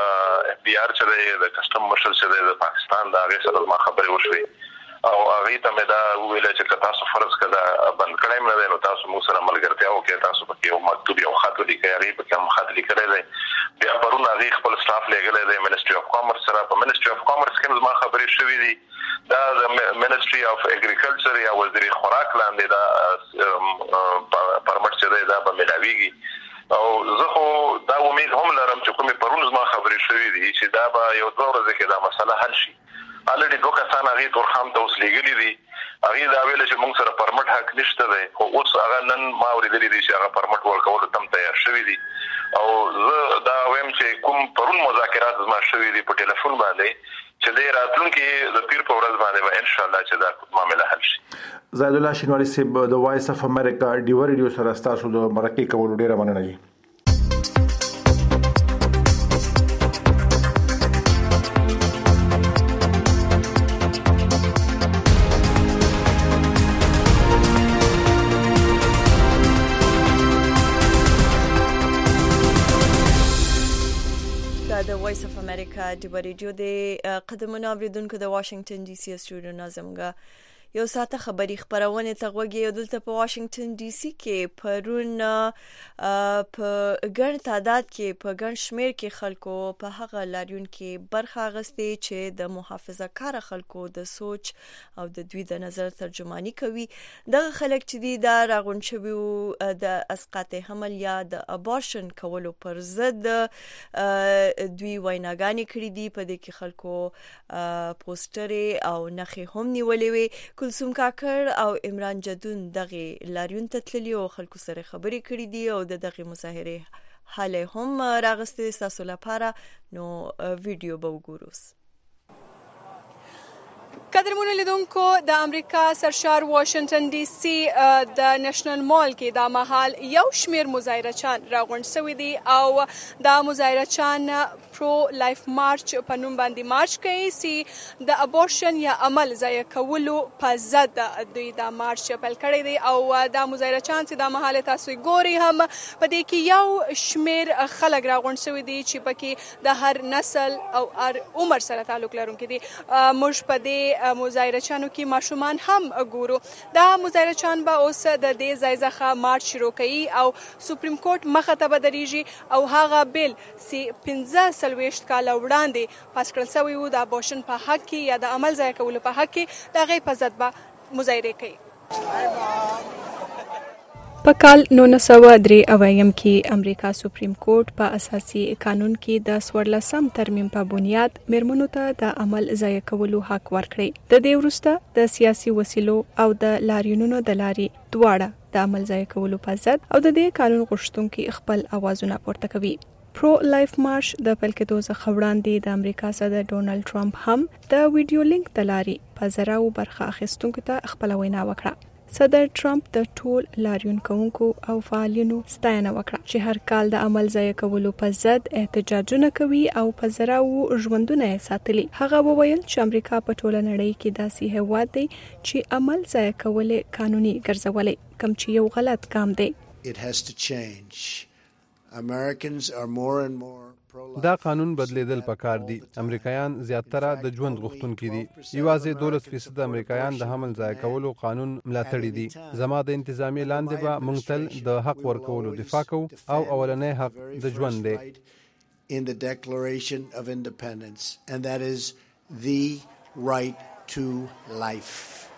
S27: اف بي ار چې دی د کسٹم مارشل چې دی د پاکستان دا هغه سره ما خبرې وشوې او هغه ته مې دا ویل چې تاسو فرض کړه بند کړئ مې نو تاسو مو سره ملګرتیا وکړئ، تاسو په یو مکتوب یو خط لیکئ، هغه په کوم خط لیکلی دی. بیا پرون هغه خپل سټاف لګلې دی منیسټری اف کامرس سره. په منیسټری اف کامرس کې ما خبرې شوې دي دا د منیسټری اف اګریکلچر یا وزیر خوراک لاندې دا پرمټ چې دی دا به ملاویږي او زه خو دا امید هم لرم چې کومې پرون زما خبرې شوې دي چې دا به یو دوه ورځې کې دا مسله حل شي. الریډي دوه کسان هغه تورخم ته اوس لګلي دي، هغه دا ویل چې موږ سره پرمټ حق نشته دی خو اوس هغه نن ما اورېدلې دي چې هغه پرمټ ورکول تم تیار شوی دي او زه دا وایم چې کوم پرون مذاکرات زما شوی دي په ټلیفون باندې چې د راتلونکي د پیر په ورځ باندې به ان شاء الله چې دا معاملې حل شي.
S17: زید الله شینواری صاحب د وایس اف امریکا ډیو ریډیو سره تاسو د مرکې کول ډیره مننه دي.
S1: د وایس اف امریکا د ریډیو د قدمونو اوریدونکو د واشنگټن ډي سي استودیو نظمګه یو ساعته خبری خبرونه ته غوږی دلته په واشنگټن ډي سي کې پرون په ګڼ تعداد کې په ګڼ شمیر کې خلکو په هغه لاریون کې برخه اخیستې چې د محافظه کار خلکو د سوچ او د دوی د نظر ترجمانی کوي. دغه خلک چې دي دا راغون شوی د اسقاط حمل یا د ابورشن کولو پر ضد دوی ویناګانی کړې دي. په دې کې خلکو پوسټر او نخې هم نیولې وي. کلثوم کاکړ او عمران جدون دغه لاریون ته تللی او خلکو سره خبرې کړې دي او د دغه مظاهره حال هم راغستې تاسو لپاره نو ویډیو به وګورئ.
S18: قدرمنو لیدونکو د امریکا سرشار واشنگټن ډي سي د نېشنل مال کې د مهال یو شمیر مظاهرچان راغونډ شوي دي او دا مظاهرچان پرو لایف مارچ په نوم باندې مارچ کوي چې د ابورشن یا عمل ضایع کولو په ضد دوی دا مارچ پیل کړی دی او دا مظاهرچان چې د مهال تاسو ګوري هم په دې کې یو شمیر خلک راغونډ شوي دي چې پکې د هر نسل او هر عمر سره تعلق لرونکي دي. موږ په دې دې مظاهرچیانو کې ماشومان هم ګورو. دا مظاهرچیان به اوس د دې ځای څخه مارچ شروع کوي او سپریم کورټ مخه ته به درېږي او هغه بیل چې پنځه څلوېښت کاله وړاندې پاس کړل شوی و د ابورشن په حق کې یا د عمل ضایع کولو په حق کې د هغې په ضد به مظاهرې کوي. په کال نولس سوه درې اویم کې امریکا سپریم کورټ په اساسي قانون کې د څوارلسم ترمیم په بنیاد میرمنو ته د عمل ضایع کولو حق ورکړی. د دې وروسته د سیاسي وسیلو او د لاریونونو د لارې دواړه د عمل ضایع کولو په ضد او د دې قانون غوښتونکي خپل اوازونه پورته کوي. پرو لایف مارش د پیل کېدو څخه وړاندې د امریکا صدر ډونالډ ټرمپ هم د ویډیو لینک د لارې په زراو برخه اخیستونکو ته خپل وینا وکړه. صدر ټرمپ د ټول لاریون کوونکو او فعالینو ستاینه وکړه چې هر کال د عمل ضایع کولو په ضد احتجاجونه کوي او په زراو ژوندونه یې ساتلي. هغه وویل چې امریکا په ټوله نړۍ کې داسې هېواد دی چې عمل ضایع کول قانوني ګرځولی، کوم چې یو غلط کام دی.
S19: It has to change. Americans are more and more
S16: دا قانون بدلیدل پکار دي. امریکایان زیاتره د ژوند غوښتونکي دي. یوازې دولس فیصد امریکایان د حمل ضایع کولو قانون ملاتړي دي. زما د انتظامی لاندې به موږ تل د حق ورکولو دفاع کوو او اولنی حق د ژوند دی.
S19: In the Declaration of Independence, and that is the right to life.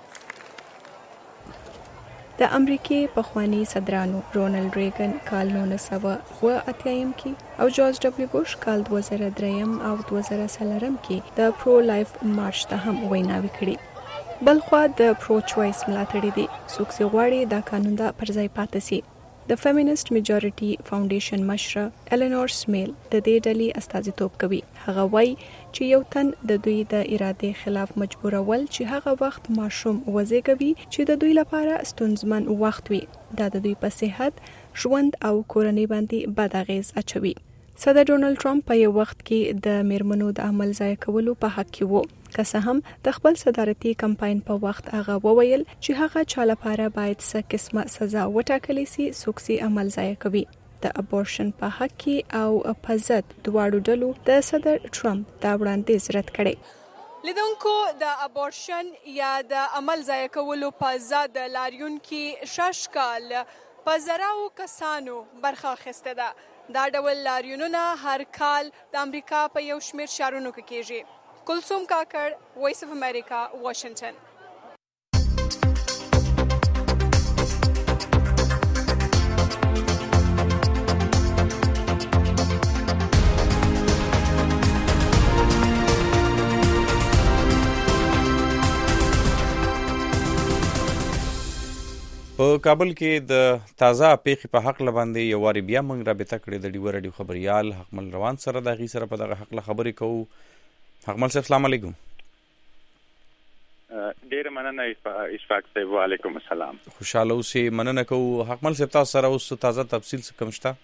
S18: د امریکې پخوانی صدرانو رونالډ ریګن کال نولس سوه اوه اتیا کې او جورج ډبلیو بوش کال دوه زره درې او دوه زره څلور کې د پرو لایف مارش ته هم ویناوې کړي. بلخوا د پرو چوایس ملاتړي دي څوک چې غواړي دا قانون دا پر ځای پاتې سي. د فیمینست میجورټي فاونډیشن مشره الینور سمیل د دې ډلې استازیتوب کوي. هغه وایي چې یو تن د دوی د ارادې خلاف مجبورول چې هغه وخت ماشوم وزېږوي چې د دوی لپاره ستونزمن وخت وي، دا د دوی په صحت، ژوند او کورنۍ باندې بد اغیز اچوي. صدر ډونالډ ټرمپ په یو وخت کې د میرمنو د عمل ضایع کولو په حق کې وو، که څه هم د خپل صدارتي کمپاین په وخت هغه وویل چې هغه چا لپاره باید څه قسمه سزا وټاکلی سي څوک چې عمل ضایع کوي. د ابورشن په حق کې او په ضد دواړو ډلو د صدر ټرمپ دا وړاندیز رد کړی. لیدونکو د ابورشن یا د عمل ضایع کولو په ضد لاریون کې شش کال په زراو کسانو برخه اخیسته ده. دا ډول لاریونونه هر کال د امریکا په یو شمېر ښارونو کې کیږي. کلثوم کاکړ، وایس اف امریکا، واشنگټن.
S2: په کابل کې د تازه پیښې په حق لباندې یو واري بیا موږ رابطه کړې د ډیوه راډیو خبريال حقمل روان سره د هغې سره په دغه حق له خبرې کوو. حقمل صاحب السلام علیکم.
S20: ډېره مننه اشفاق صاحب. وعلیکم السلام.
S2: خوشحاله اوسې. مننه کوو. حقمل صاحب تاسو سره اوس تازه تفصیل څه کوم شته؟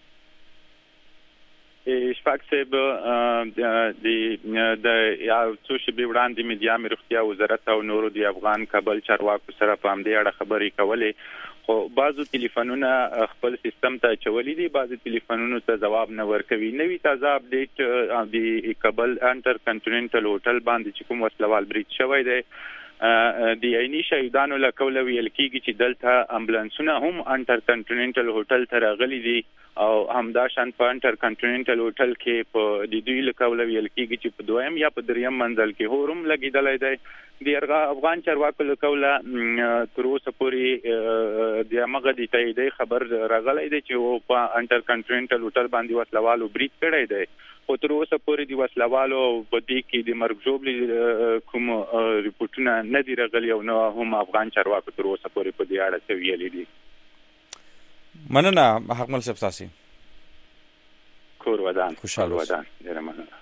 S20: اشفاق صاحب د یو څو شېبې وړاندې مې د عامې روغتیا وزارت او نورو د افغان کابل چارواکو سره په همدې اړه خبرې کولې، خو بعضو ټلیفونونه خپل سیستم ته اچولي دي، بعضو ټلیفونونو ته ځواب نه ورکوي. نوي تازه اپډیټ د کابل انټر کنټیننټل هوټل باندې چې کوم وسلوال برید شوی دی د عیني شهیدانو له قوله ویل کېږي چې دلته امبولانسونه هم انټر کنټیننټل هوټل ته راغلي دي او همداشان په انټر کنټیننټل هوټل کې په د دوی له قوله ویل کېږي چې په دویم یا په دریم منزل کې هورم لګېدلی دی. د افغان چارواکو له قوله تر اوسه پورې د همغه د تاییدۍ خبر راغلی دی چې په انټر کنټیننټل هوټل باندې وسلوالو برید کړی دی، خو تر اوسه پورې د وسلوالو په دې کې د مرګ ژوبلې کوم ریپورټونه نه دي راغلي او نه هم افغان چارواکو تر اوسه پورې په دې اړه څه ویلي دي.
S2: مننه حقمل صاحب تاسې.
S20: کور ودان.
S2: خوشحاله
S20: ودان. ډېره مننه.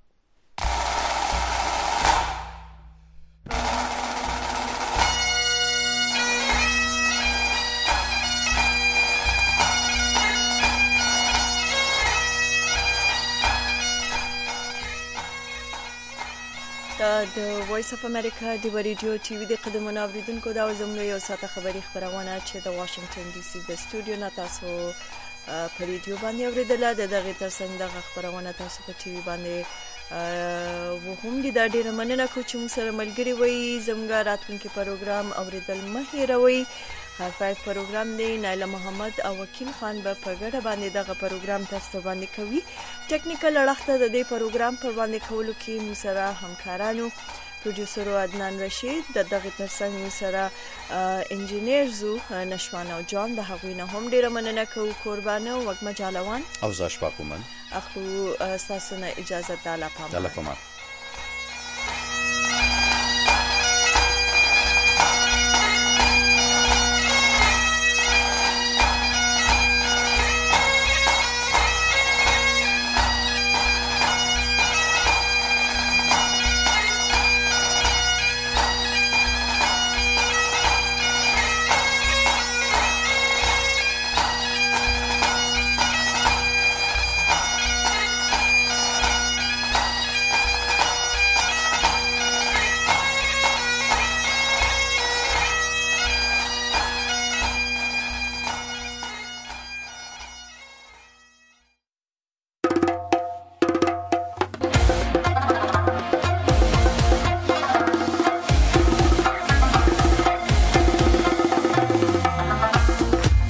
S1: د وایس اف امریکا د ریډیو ټي وي د قدمونو اوریدونکو دا زموږ یو ساعته خبري خبرونه چې د واشنگټن ډي سي د سټوډیو نه تاسو په ریډیو باندې اوریدله. د دغه ترڅنګ دغه خبرونه تاسو په ټي وي باندې و هم دې دا ډیره مننه کوم چې موږ سره ملګری وي. زموږ راتلونکي پروګرام اوریدل مه هیروئ. هر پروګرام دی نایله محمد او وکیل خان به په ګډه باندې دغه پروګرام تاسو باندې کوي. ټیکنیکل اړخ ته د دې پروګرام پر باندې کولو کې موږ سره همکارانو پروډوسر عدنان رشید د دغه ترڅنګ موږ سره انجینیر زو نشوان او جان د هغوی نه هم ډیره مننه کوو. قربانه وګمه جالوان
S2: او زاش پاکومن
S1: اخلو تاسو نه اجازه تعالی پامان.